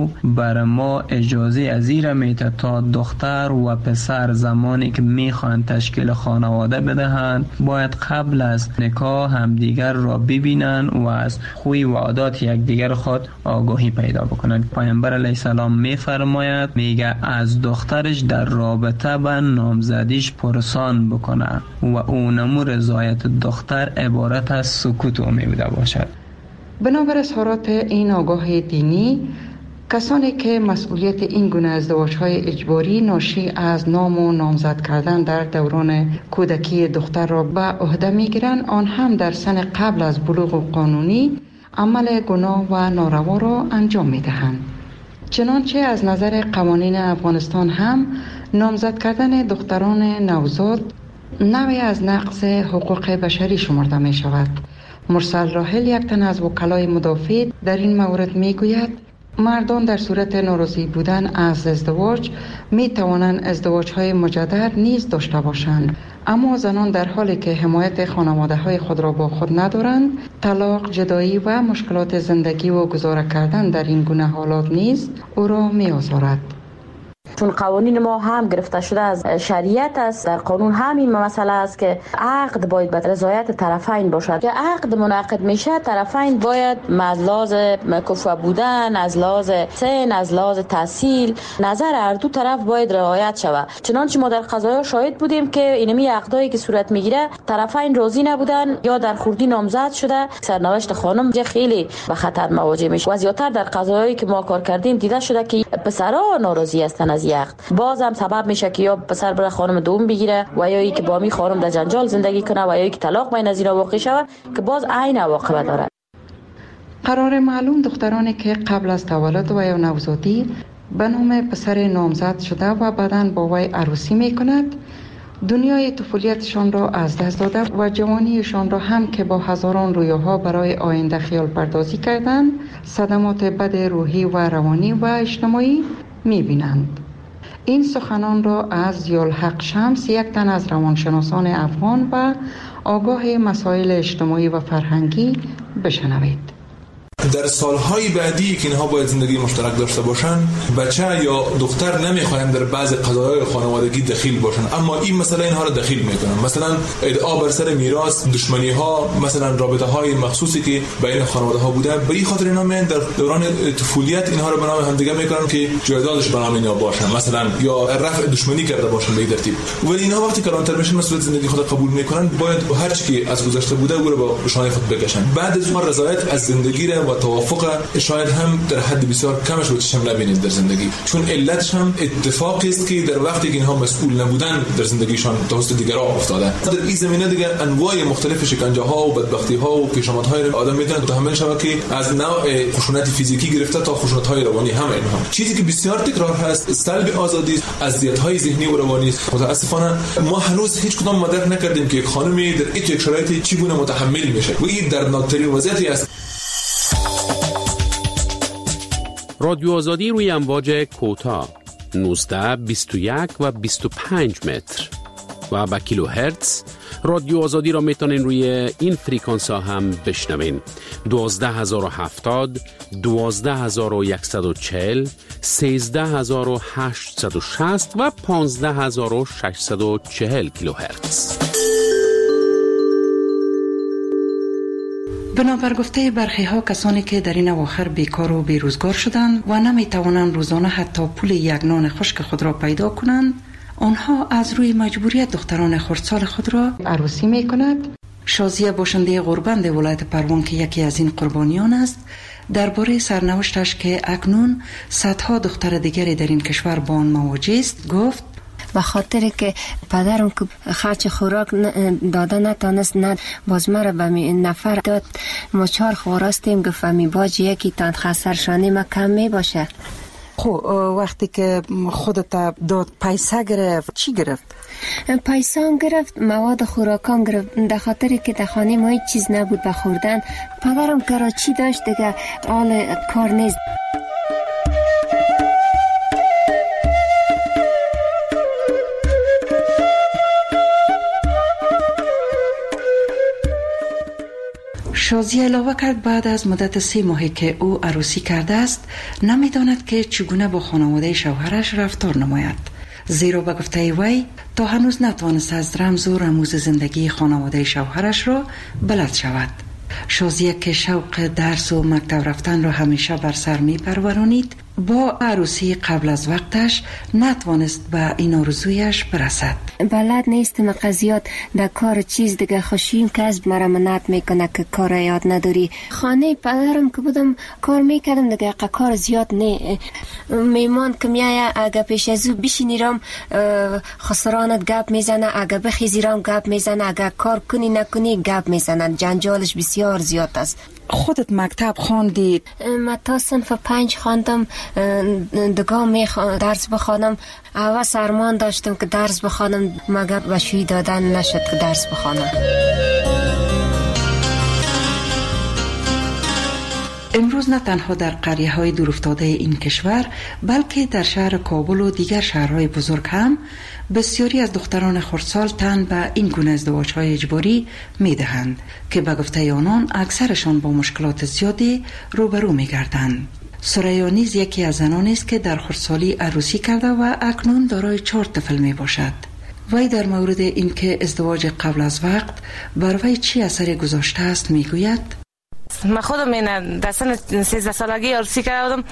بر ما اجازه ازیر میته تا دختر و پسر زمانی که میخوان تشکیل خانواده بدهند باید قبل از نکاح همدیگر را ببینن و از خوی و عادات یکدیگر خود آگاهی پیدا بکنند. پیامبر علیه السلام میفرماید میگه از دخترش در رابطه با نامزدیش پرسان بکنه و اونمو رضایت دختر عبارت از سکوت او میبوده باشد. بنابر اظهارات این آگاه دینی کسانی که مسئولیت این گونه ازدواج‌های اجباری ناشی از نام و نامزد کردن در دوران کودکی دختر را به عهده میگیرند آن هم در سن قبل از بلوغ قانونی عمل گناه و ناروا را انجام می‌دهند. چنانچه از نظر قوانین افغانستان هم نامزد کردن دختران نوزاد نوعی از نقض حقوق بشری شمرده می شود. مرسل راحل یک تن از وکلای مدافع در این مورد می گوید مردان در صورت ناراضی بودن از ازدواج می توانند ازدواج های مجدد نیز داشته باشند اما زنان در حالی که حمایت خانواده های خود را با خود ندارند، طلاق، جدایی و مشکلات زندگی و گذاره کردن در این گونه حالات نیز او را می آزارد. چون قوانین ما هم گرفته شده از شریعت است، در قانون همین مسئله است که عقد باید به رضایت طرفین باشد. که عقد منعقد میشه، طرفین باید از لحاظ کفو بودن، از لحاظ سن، از لحاظ تحصیل، نظر هر دو طرف باید رعایت شود. چنانچه ما در قضایا شاهد بودیم که اینمی عقدایی که صورت میگیره طرفین راضی نبودن یا در خوردی نامزد شده، سرنوشت خانم خیلی به خطر مواجه میشه. و زیاتر در قضایایی که ما کار کردیم دیده شده که پسرها ناراضی هستن از یخت، باز هم سبب میشه که یا پسر بره خانم دوم بگیره و یا ای که با می خانم در جنجال زندگی کنه و یا ای که طلاق بین از اینا واقع شود که باز عین عواقب داره. قرار معلوم دخترانی که قبل از تولد و یا نوزادی به نام پسر نامزد شده و بعداً با وی عروسی میکند، دنیای طفولیتشان را از دست داده و جوانیشان را هم که با هزاران رویاها برای آینده خیال پردازی کردند، صدمات بد روحی و روانی و اجتماعی می‌بینند. این سخنان را از ضیاءالحق شمس، یک تن از روانشناسان افغان و آگاه مسائل اجتماعی و فرهنگی، بشنوید. در سالهای بعدی که اینها باید زندگی مشترک داشته باشن، بچه یا دختر نمیخواین در بعض قضایای خانوادگی دخیل باشن، اما این مسئله اینها را دخیل میکنن. مثلا ادعا بر سر میراث، دشمنی ها، مثلا رابطه های مخصوصی که بین خانواده ها بوده، به این خاطر اینا میان در دوران طفولیت اینها را به نام همدیگه میکنن که جایدادش به نام اینا باشن، مثلا یا رفع دشمنی کرده باشن به این ترتیب. ولی اینها وقتی کلانتر میشن مسئولیت زندگی خود قبول میکنن، باید هر چی که از گذشته بوده او را به شانه خود بکشن. بعد از اون رضایت از زندگی را و توافق شاید هم در حد بسیار کمش رو چشم نبینید در زندگی، چون علتش هم اتفاقی است که در وقتی که اینها مسئول نبودن در زندگیشان توسط دیگران افتاده. در این زمینه دیگه انواع مختلف شکنجه ها و بدبختی ها و پیشامدهای آدم میتونه متحمل شود که از نوع خشونت فیزیکی گرفته تا خشونت های روانی هم اینها. چیزی که بسیار تکرار هست سلب آزادی، اذیت های ذهنی و روانی. متاسفانه ما هنوز هیچ کدام مدرک نکردیم که یک خانمی در این یک شرایطی چگونه متحمل میشه و این دردناکترین وضعیتی است. رادیو آزادی روی امواج کوتاه نوزده، بیست و یک و بیست و پنج متر و با کیلو هرتز. رادیو آزادی را میتونین روی این فریکانس ها هم بشنوین: دوازده هزار و هفتاد، دوازده هزار و صد و چهل، سیزده هزار و هشتصد و شصت و پانزده هزار و ششصد و چهل کیلو هرتز. بنابر گفته برخی ها، کسانی که در این اواخر بیکار و بیروزگار شدند و نمی توانند روزانه حتی پول یک نان خشک خود را پیدا کنند، آنها از روی مجبوریت دختران خردسال خود را عروسی می کند. شازیه باشنده غربند ولایت پروان که یکی از این قربانیان است، درباره سرنوشتش که اکنون صدها دختر دیگری در این کشور با آن مواجه است گفت: به خاطر که پدرم که خرچ خوراک داده نتانست، نه باز مرا به نفر داد. ما چهار خوراستیم، گفت می باج یکی تان خسرشانی ما کم می باشه. خب وقتی که خودت داد پیسه گرفت چی گرفت؟ پیسه هم گرفت، مواد خوراکام گرفت، در خاطر که در خانه ما هیچ چیز نبود به خوردن. پدرم کراچی داشت دیگه، حال کار نیست. شازیه علاوه کرد بعد از مدت سه ماهی که او عروسی کرده است، نمیداند که چگونه با خانواده شوهرش رفتار نماید، زیرا به گفته وی تا هنوز نتوانست از رمز و رموز زندگی خانواده شوهرش را بلد شود. شازیه که شوق درس و مکتب رفتن را همیشه بر سر می پرورانید، با عروسی قبل از وقتش نتوانست به این آرزویش برسد. بلد نیستم قضیات در کار چیز دیگه، خوشیم که از مرا منعت میکنه که کار یاد نداری. خانه پدرم که بودم کار میکردم دیگه، کار زیاد نه. میمان که میایه اگه پیش از او بشینیرم خسرانت گپ میزنه، اگه بخیزیرم گپ میزنه، اگه کار کنی نکنی گپ میزنه. جنجالش بسیار زیاد است. خودت مکتب خواندی؟ من تا صنف پنج خواندم، دگاه می درس بخوانم. اول سرمان داشتم که درس بخوانم، مگر بشوی دادن نشد که درس بخوانم. امروز نه تنها در قریه های دورافتاده این کشور بلکه در شهر کابل و دیگر شهرهای بزرگ هم بسیاری از دختران خردسال تن به این گونه ازدواج‌های اجباری می‌دهند که به گفته آنان اکثرشان با مشکلات زیادی روبرو می‌گردند. ثریا نیز یکی از زنانی است که در خردسالی عروسی کرده و اکنون دارای چهار طفل میباشد. وی در مورد اینکه ازدواج قبل از وقت بر وی چی اثری گذاشته است میگوید: من خودم این در سن سیزده سالگی عروسی کردم،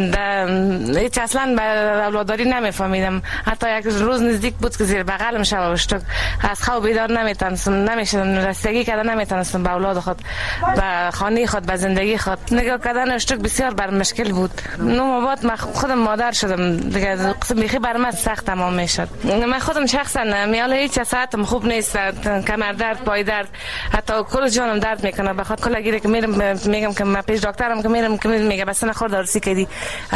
هیچ اصلا به اولاداری نمیفهمیدم. حتی یک روز نزدیک بود که زیر بغلم شب اشتک از خواب بیدار نمیتونستم، نمیشدم رسیدگی کردن نمیتونستم به اولاد خود، به خانه خود، به زندگی خود. نگاه کردن اشتک بسیار بر مشکل بود. نو بعد من خودم مادر شدم دیگه، قسم بیخی بر من سخت تمام میشد. من خودم شخصا میال هیچ ساعتم خوب نیست، کمر درد، پای درد، حتی کل جانم درد میکنه. بخاطر کلا گیره که میرم میگم که من پیش دکترم که میرم که میگه بس نخورد عروسی کردی،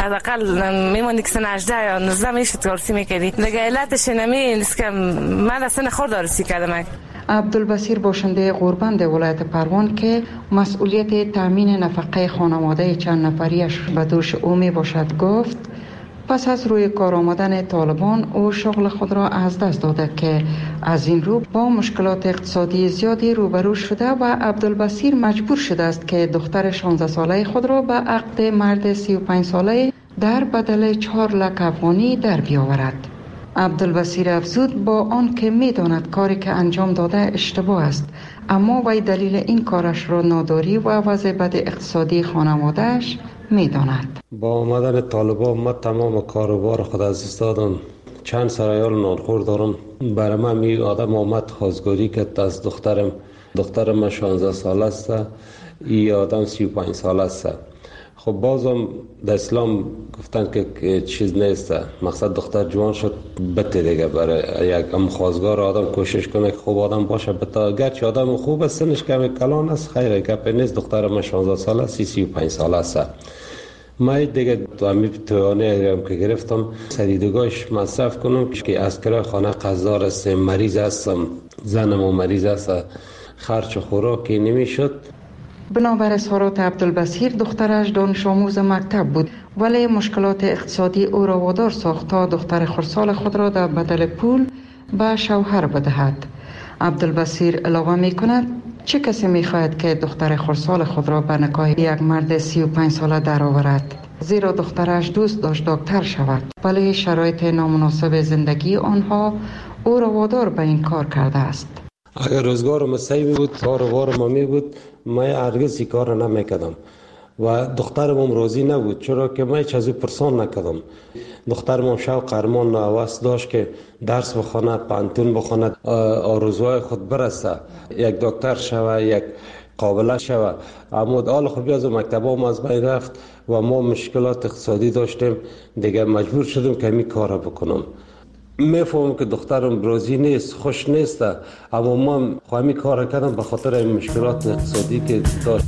حداقل میمونی که سن هجده یا نوزده میشد عروسی میکردی. دیگه علتش نمی نیست که من اصلا نخورد عروسی کردم. عبدالبصیر باشنده غوربند ولایت پروان که مسئولیت تامین نفقه خانواده چند نفریش به دوش او می باشد گفت پس از روی کار آمدن طالبان او شغل خود را از دست داده که از این رو با مشکلات اقتصادی زیادی روبرو شده و عبدالبصیر مجبور شده است که دختر شانزده ساله خود را به عقد مرد سی و پنج ساله در بدل چهار لک افغانی در بیاورد. عبدالبصیر افزود با آن که می داند کاری که انجام داده اشتباه است، اما وی دلیل این کارش را ناداری و وضع بد اقتصادی خانوادهش می داند. با آمدن طالبان من تمام کاروبار خود از دست دادم. چند سرایال نانخور دارم. برای من می آدم آمد خواستگاری که از دخترم دخترم من شانزده ساله است، ای آدم سی و پنج ساله است. خب بازم در اسلام گفتن که چیز نیست، مقصد دختر جوان شد بته دیگه. برای یک ام خواستگار آدم کوشش کنه که خوب آدم باشه، بتا گرچه آدم خوب است سنش کمی کلان است، خیلی گپ نیست. دختر من شانزده ساله است، سی و پنج ساله است. من دیگه امی توانه که گرفتم سریدگاهش مصرف کنم که از کرای خانه قضار است، مریض هستم، زنم و مریض است، خرچ خوراکی نمیشد. بنابر اظهارات عبدالبصیر دخترش دانش آموز مکتب بود، ولی مشکلات اقتصادی او را وادار ساخت تا دختر خردسال خود را در بدل پول به شوهر بدهد. عبدالبصیر علاوه می کند چه کسی می خواهد که دختر خردسال خود را به نکاح یک مرد سی و پنج ساله درآورد؟ زیرا دخترش دوست داشت دکتر شود، ولی شرایط نامناسب زندگی آنها او را وادار به این کار کرده است. اگر روزگارم صحیح می بود، کاروبارم می بود، من هرگز این کار نمیکردم و دخترم هم راضی نبود، چرا که من هیچ از او پرسان نکردم. دخترم هم شوق ارمان نواس داشت که درس بخواند، پانتون بخواند، آرزوهای خود برسه، یک دکتر شوه، یک قابله شوه. اما حال خب از مکتبام از بین رفت و ما مشکلات اقتصادی داشتیم، دیگه مجبور شدم که می کار بکنم. میفهمم که دخترم راضی نیست، خوش نیست، اما من خواهمی کار کردم به خاطر این مشکلات اقتصادی که داشت.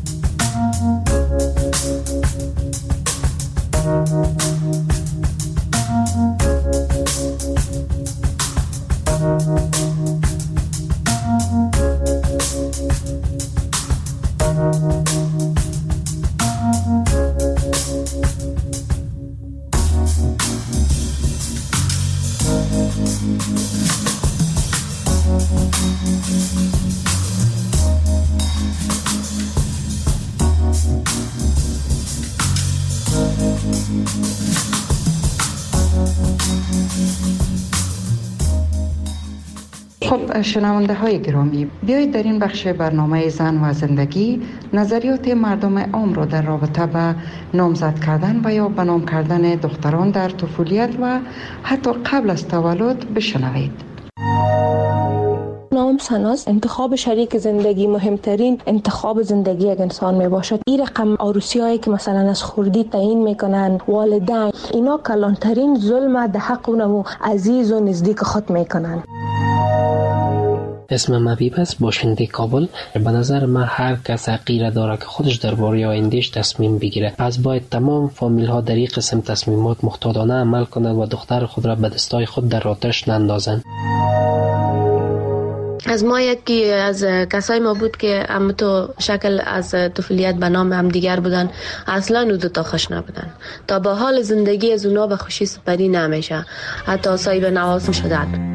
خب شنونده های گرامی، بیایید در این بخش برنامه زن و زندگی نظریات مردم عام را در رابطه به نامزد کردن و یا به نام کردن دختران در طفولیت و حتی قبل از تولد بشنوید. نام سناس انتخاب شریک زندگی مهمترین انتخاب زندگی یک انسان می باشد. این رقم عروسی هایی که مثلا از خردی تعیین میکنن والدین، اینا کلانترین ظلم در حق اونمو عزیز و نزدیک خود میکنن. اسمم حبیب است، باشنده کابل. به نظر من هر کس حقیره داره که خودش درباره آیندهش تصمیم بگیره. پس باید تمام فامیل ها در این قسم تصمیمات محتاطانه عمل کنند و دختر خود را به دستای خود در آتش نندازند. از ما یکی از کسای ما بود که هم تو شکل از طفولیت به نام هم دیگر بودن، اصلا او دوتا خوش نبودن. تا با حال زندگی از اونا به خوشی سپری نمیشه، حتی صاحب نوازم شدن.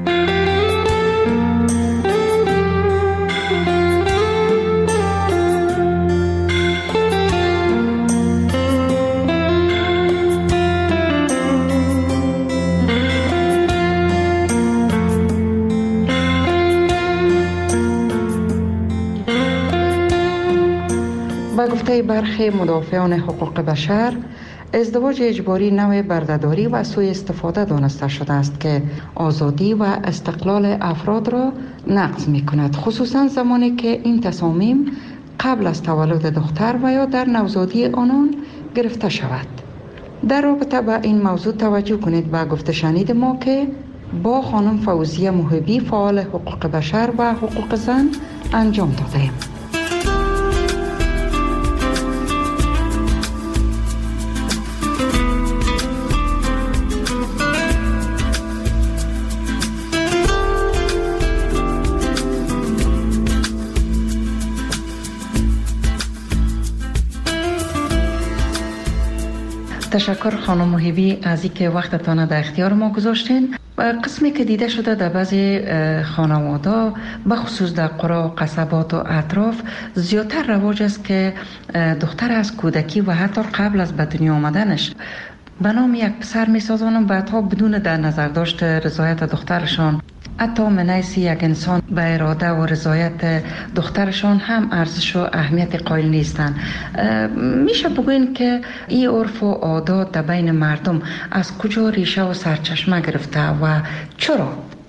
به گفته برخی مدافعان حقوق بشر، ازدواج اجباری نوع بردهداری و سوء استفاده دانسته شده است که آزادی و استقلال افراد را نقض می کند، خصوصا زمانی که این تصامیم قبل از تولد دختر و یا در نوزادی آنان گرفته شود. در رابطه با این موضوع توجه کنید به گفته شنید ما که با خانم فوزیه محبی فعال حقوق بشر و حقوق زن انجام دادیم. تشکر خانم محبی از اینکه وقتتان در اختیار ما گذاشتین. قسمی که دیده شده در بعضی خانواده به خصوص در قرا و قصبات و اطراف زیادتر رواج است که دختر از کودکی و حتی قبل از به دنیا آمدنش به نام یک پسر می سازانند، بعدها بدون در نظر داشت رضایت دخترشان، حتی منیسی یک انسان به اراده و رضایت دخترشان هم ارزش و اهمیت قائل نیستند. میشه بگوین که این عرف و عادات در بین مردم از کجا ریشه و سرچشمه گرفته و چرا؟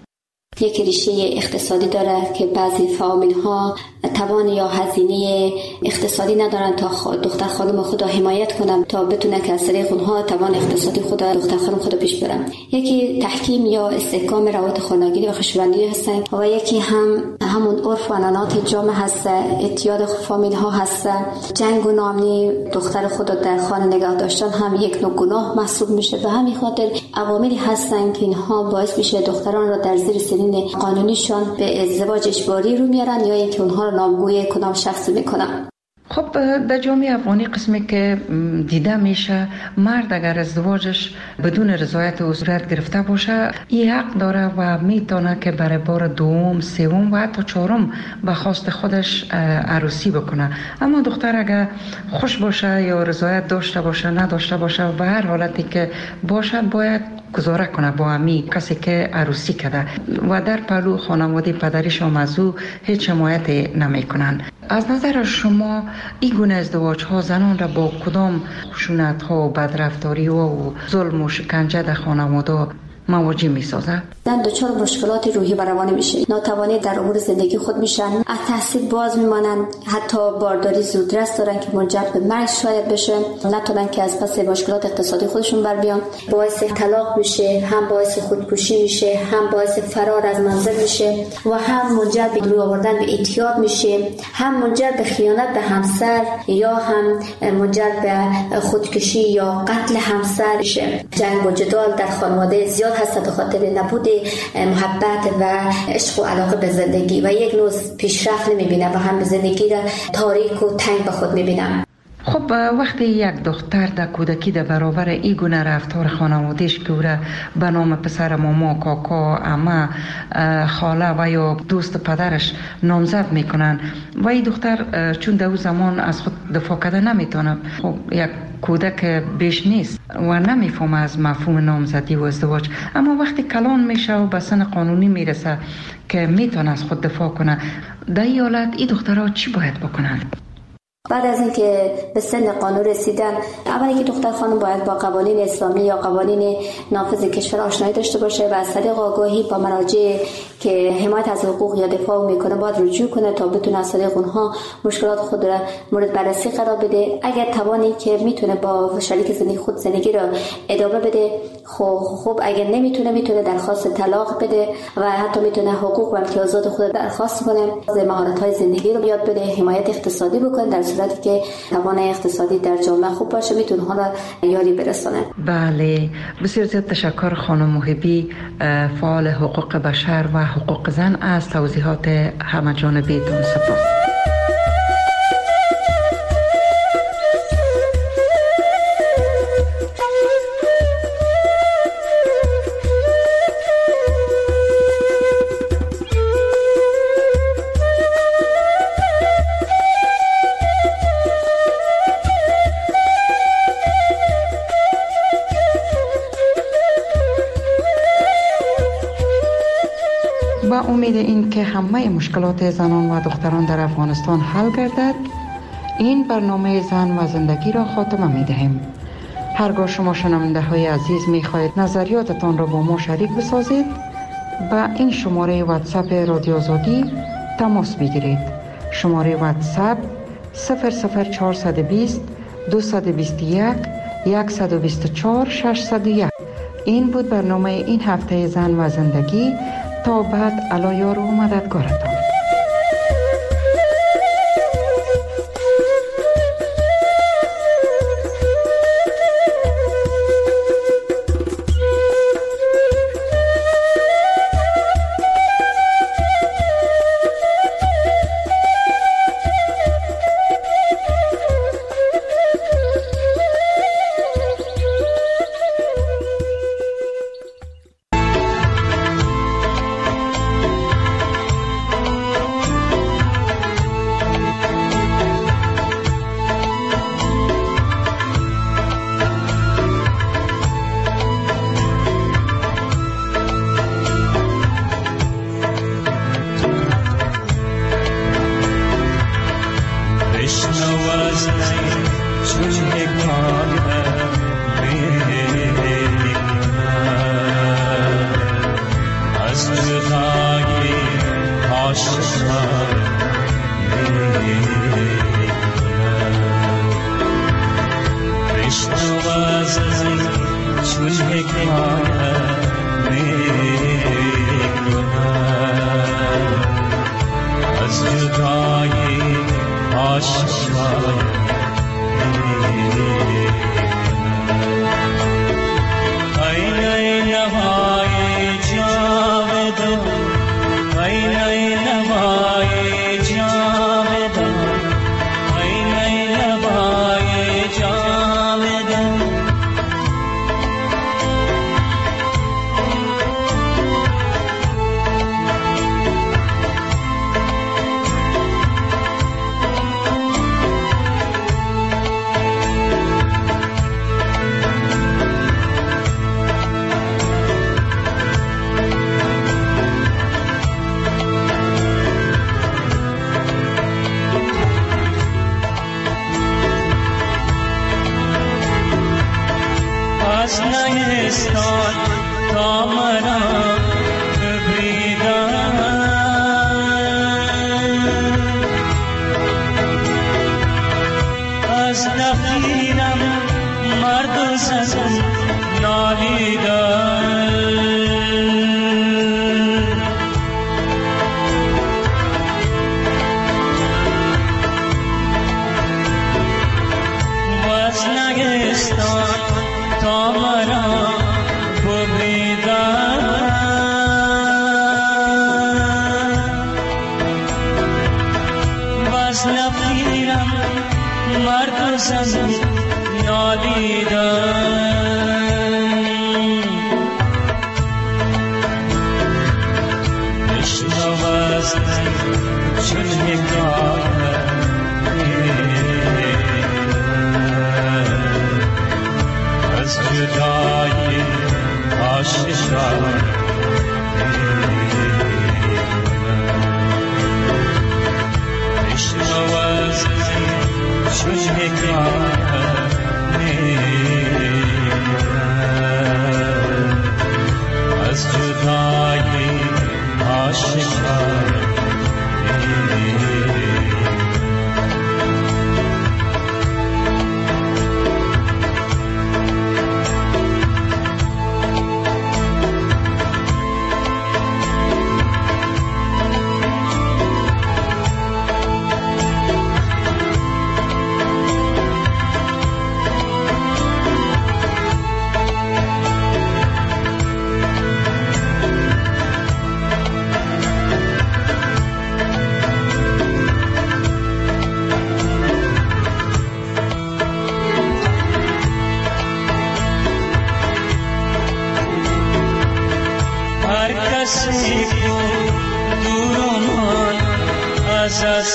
یک ریشه اقتصادی داره که بعضی فامیل ها توان یا هزینه اقتصادی ندارن تا دختر خانم خود را حمایت کنن تا بتونه که از طریق اونها توان اقتصادی خود دختر خانم خود پیش برن. یکی تحکیم یا استحکام روابط خانگی و خوشبندی هستن و یکی هم همون عرف و عنعنات جامعه هست، اعتیاد فامیل ها هست. جنگ و ناامنی دختر خود در خانه نگاه داشتن هم یک نوع گناه محسوب میشه. به همین خاطر عواملی هستن که اینها باعث میشه دختران را در زیر سنین قانونیشان به ازدواج اجباری رو میارن یا اینکه اونها رو نامگوی کدام شخصی میکنن. خب در جامعه افغانی قسمی که دیده میشه، مرد اگر ازدواجش بدون رضایت او صورت گرفته باشه، این حق داره و میتونه که برای بار دوم، سوم و حتی چهارم به خواست خودش عروسی بکنه. اما دختر اگر خوش باشه یا رضایت داشته باشه نداشته باشه و هر حالتی که باشه باید گزاره کنه با امی کسی که عروسی کرده و در پهلو خانواده پدریش هم از او هیچ حمایت نمی کنن. از نظر شما این گونه ازدواج ها زنان را با کدام خشونت ها و بدرفتاری و ظلم و شکنجه در خانواده مواجه می سازد؟ زن دچار مشکلات روحی و روانی میشه، ناتوانی در امور زندگی خود میشن، از تحصیل باز میمانند، حتی بارداری زودرس دارن که منجر به مرگ شاید بشه، نتونن که از پس مشکلات اقتصادی خودشون بر بیان، باعث طلاق میشه، هم باعث خودکشی میشه، هم باعث فرار از منزل میشه و هم منجر به دروغ آوردن به اعتیاد میشه، هم منجر به خیانت به همسر یا هم منجر به خودکشی یا قتل همسر میشه. جنگ و جدال در خانواده زیاد هست به خاطر نبود محبت و عشق و علاقه به زندگی و یک نوع پیشرفت نمیبینه و هم به زندگی را تاریک و تنگ به خود میبینه. خب وقتی یک دختر در کودکی در برابر این گونه رفتار خانوادهش که او را به نام پسر ماما، کاکا، عمه، خاله و یا دوست پدرش نامزد میکنن و این دختر چون در اون زمان از خود دفاع کرده نمیتونه، خب یک کودک بیش نیست و نمیفهمه از مفهوم نامزدی و ازدواج، اما وقتی کلان میشه و به سن قانونی میرسه که میتونه از خود دفاع کنه، در این حالت این دخترها چی باید بکنن؟ بعد از اینکه به سن قانون رسیدن، اولی که دختر خانم باید با قوانین اسلامی یا قوانین نافذ کشور آشنایی داشته باشه و از طریق آگاهی با مراجع که حمایت از حقوق یا دفاع میکنه باید رجوع کنه تا بتونه از طریق اونها مشکلات خود را مورد بررسی قرار بده. اگر توانی که میتونه با شریک زندگی خود زندگی را ادامه بده، خب خب اگر نمیتونه میتونه درخواست طلاق بده و حتی میتونه حقوق و امتیازات خود درخواست کنه، مهارت‌های زندگی رو یاد بده، حمایت اقتصادی بکنه در صورتی که توان اقتصادی در جامعه خوب باشه میتونه حالا یاری برسونه. بله، بسیار زیاد تشکر خانم محبی، فعال حقوق بشر و حقوق زن، از توضیحات همه جانبیتون. سپاس. با امید این که همه مشکلات زنان و دختران در افغانستان حل گردد، این برنامه زن و زندگی را خاتمه می دهیم. هرگاه شما شنونده های عزیز می خواهید نظریاتتان را با ما شریک بسازید، با این شماره واتساپ رادیو آزادی تماس بگیرید. شماره واتساپ صفر صفر چهارصد و بیست دویست و بیست و یک صد و بیست و چهار ششصد و یک. این بود برنامه این هفته زن و زندگی. تا بعد، علایار و مددگارتان.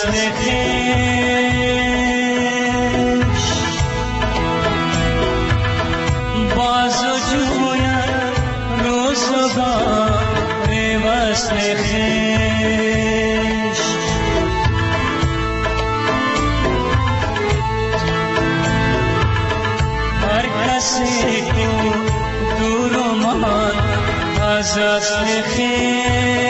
وصل خویش باز جویم روز و بار وصل خویش هر کسی کو دور و مان از اصل خویش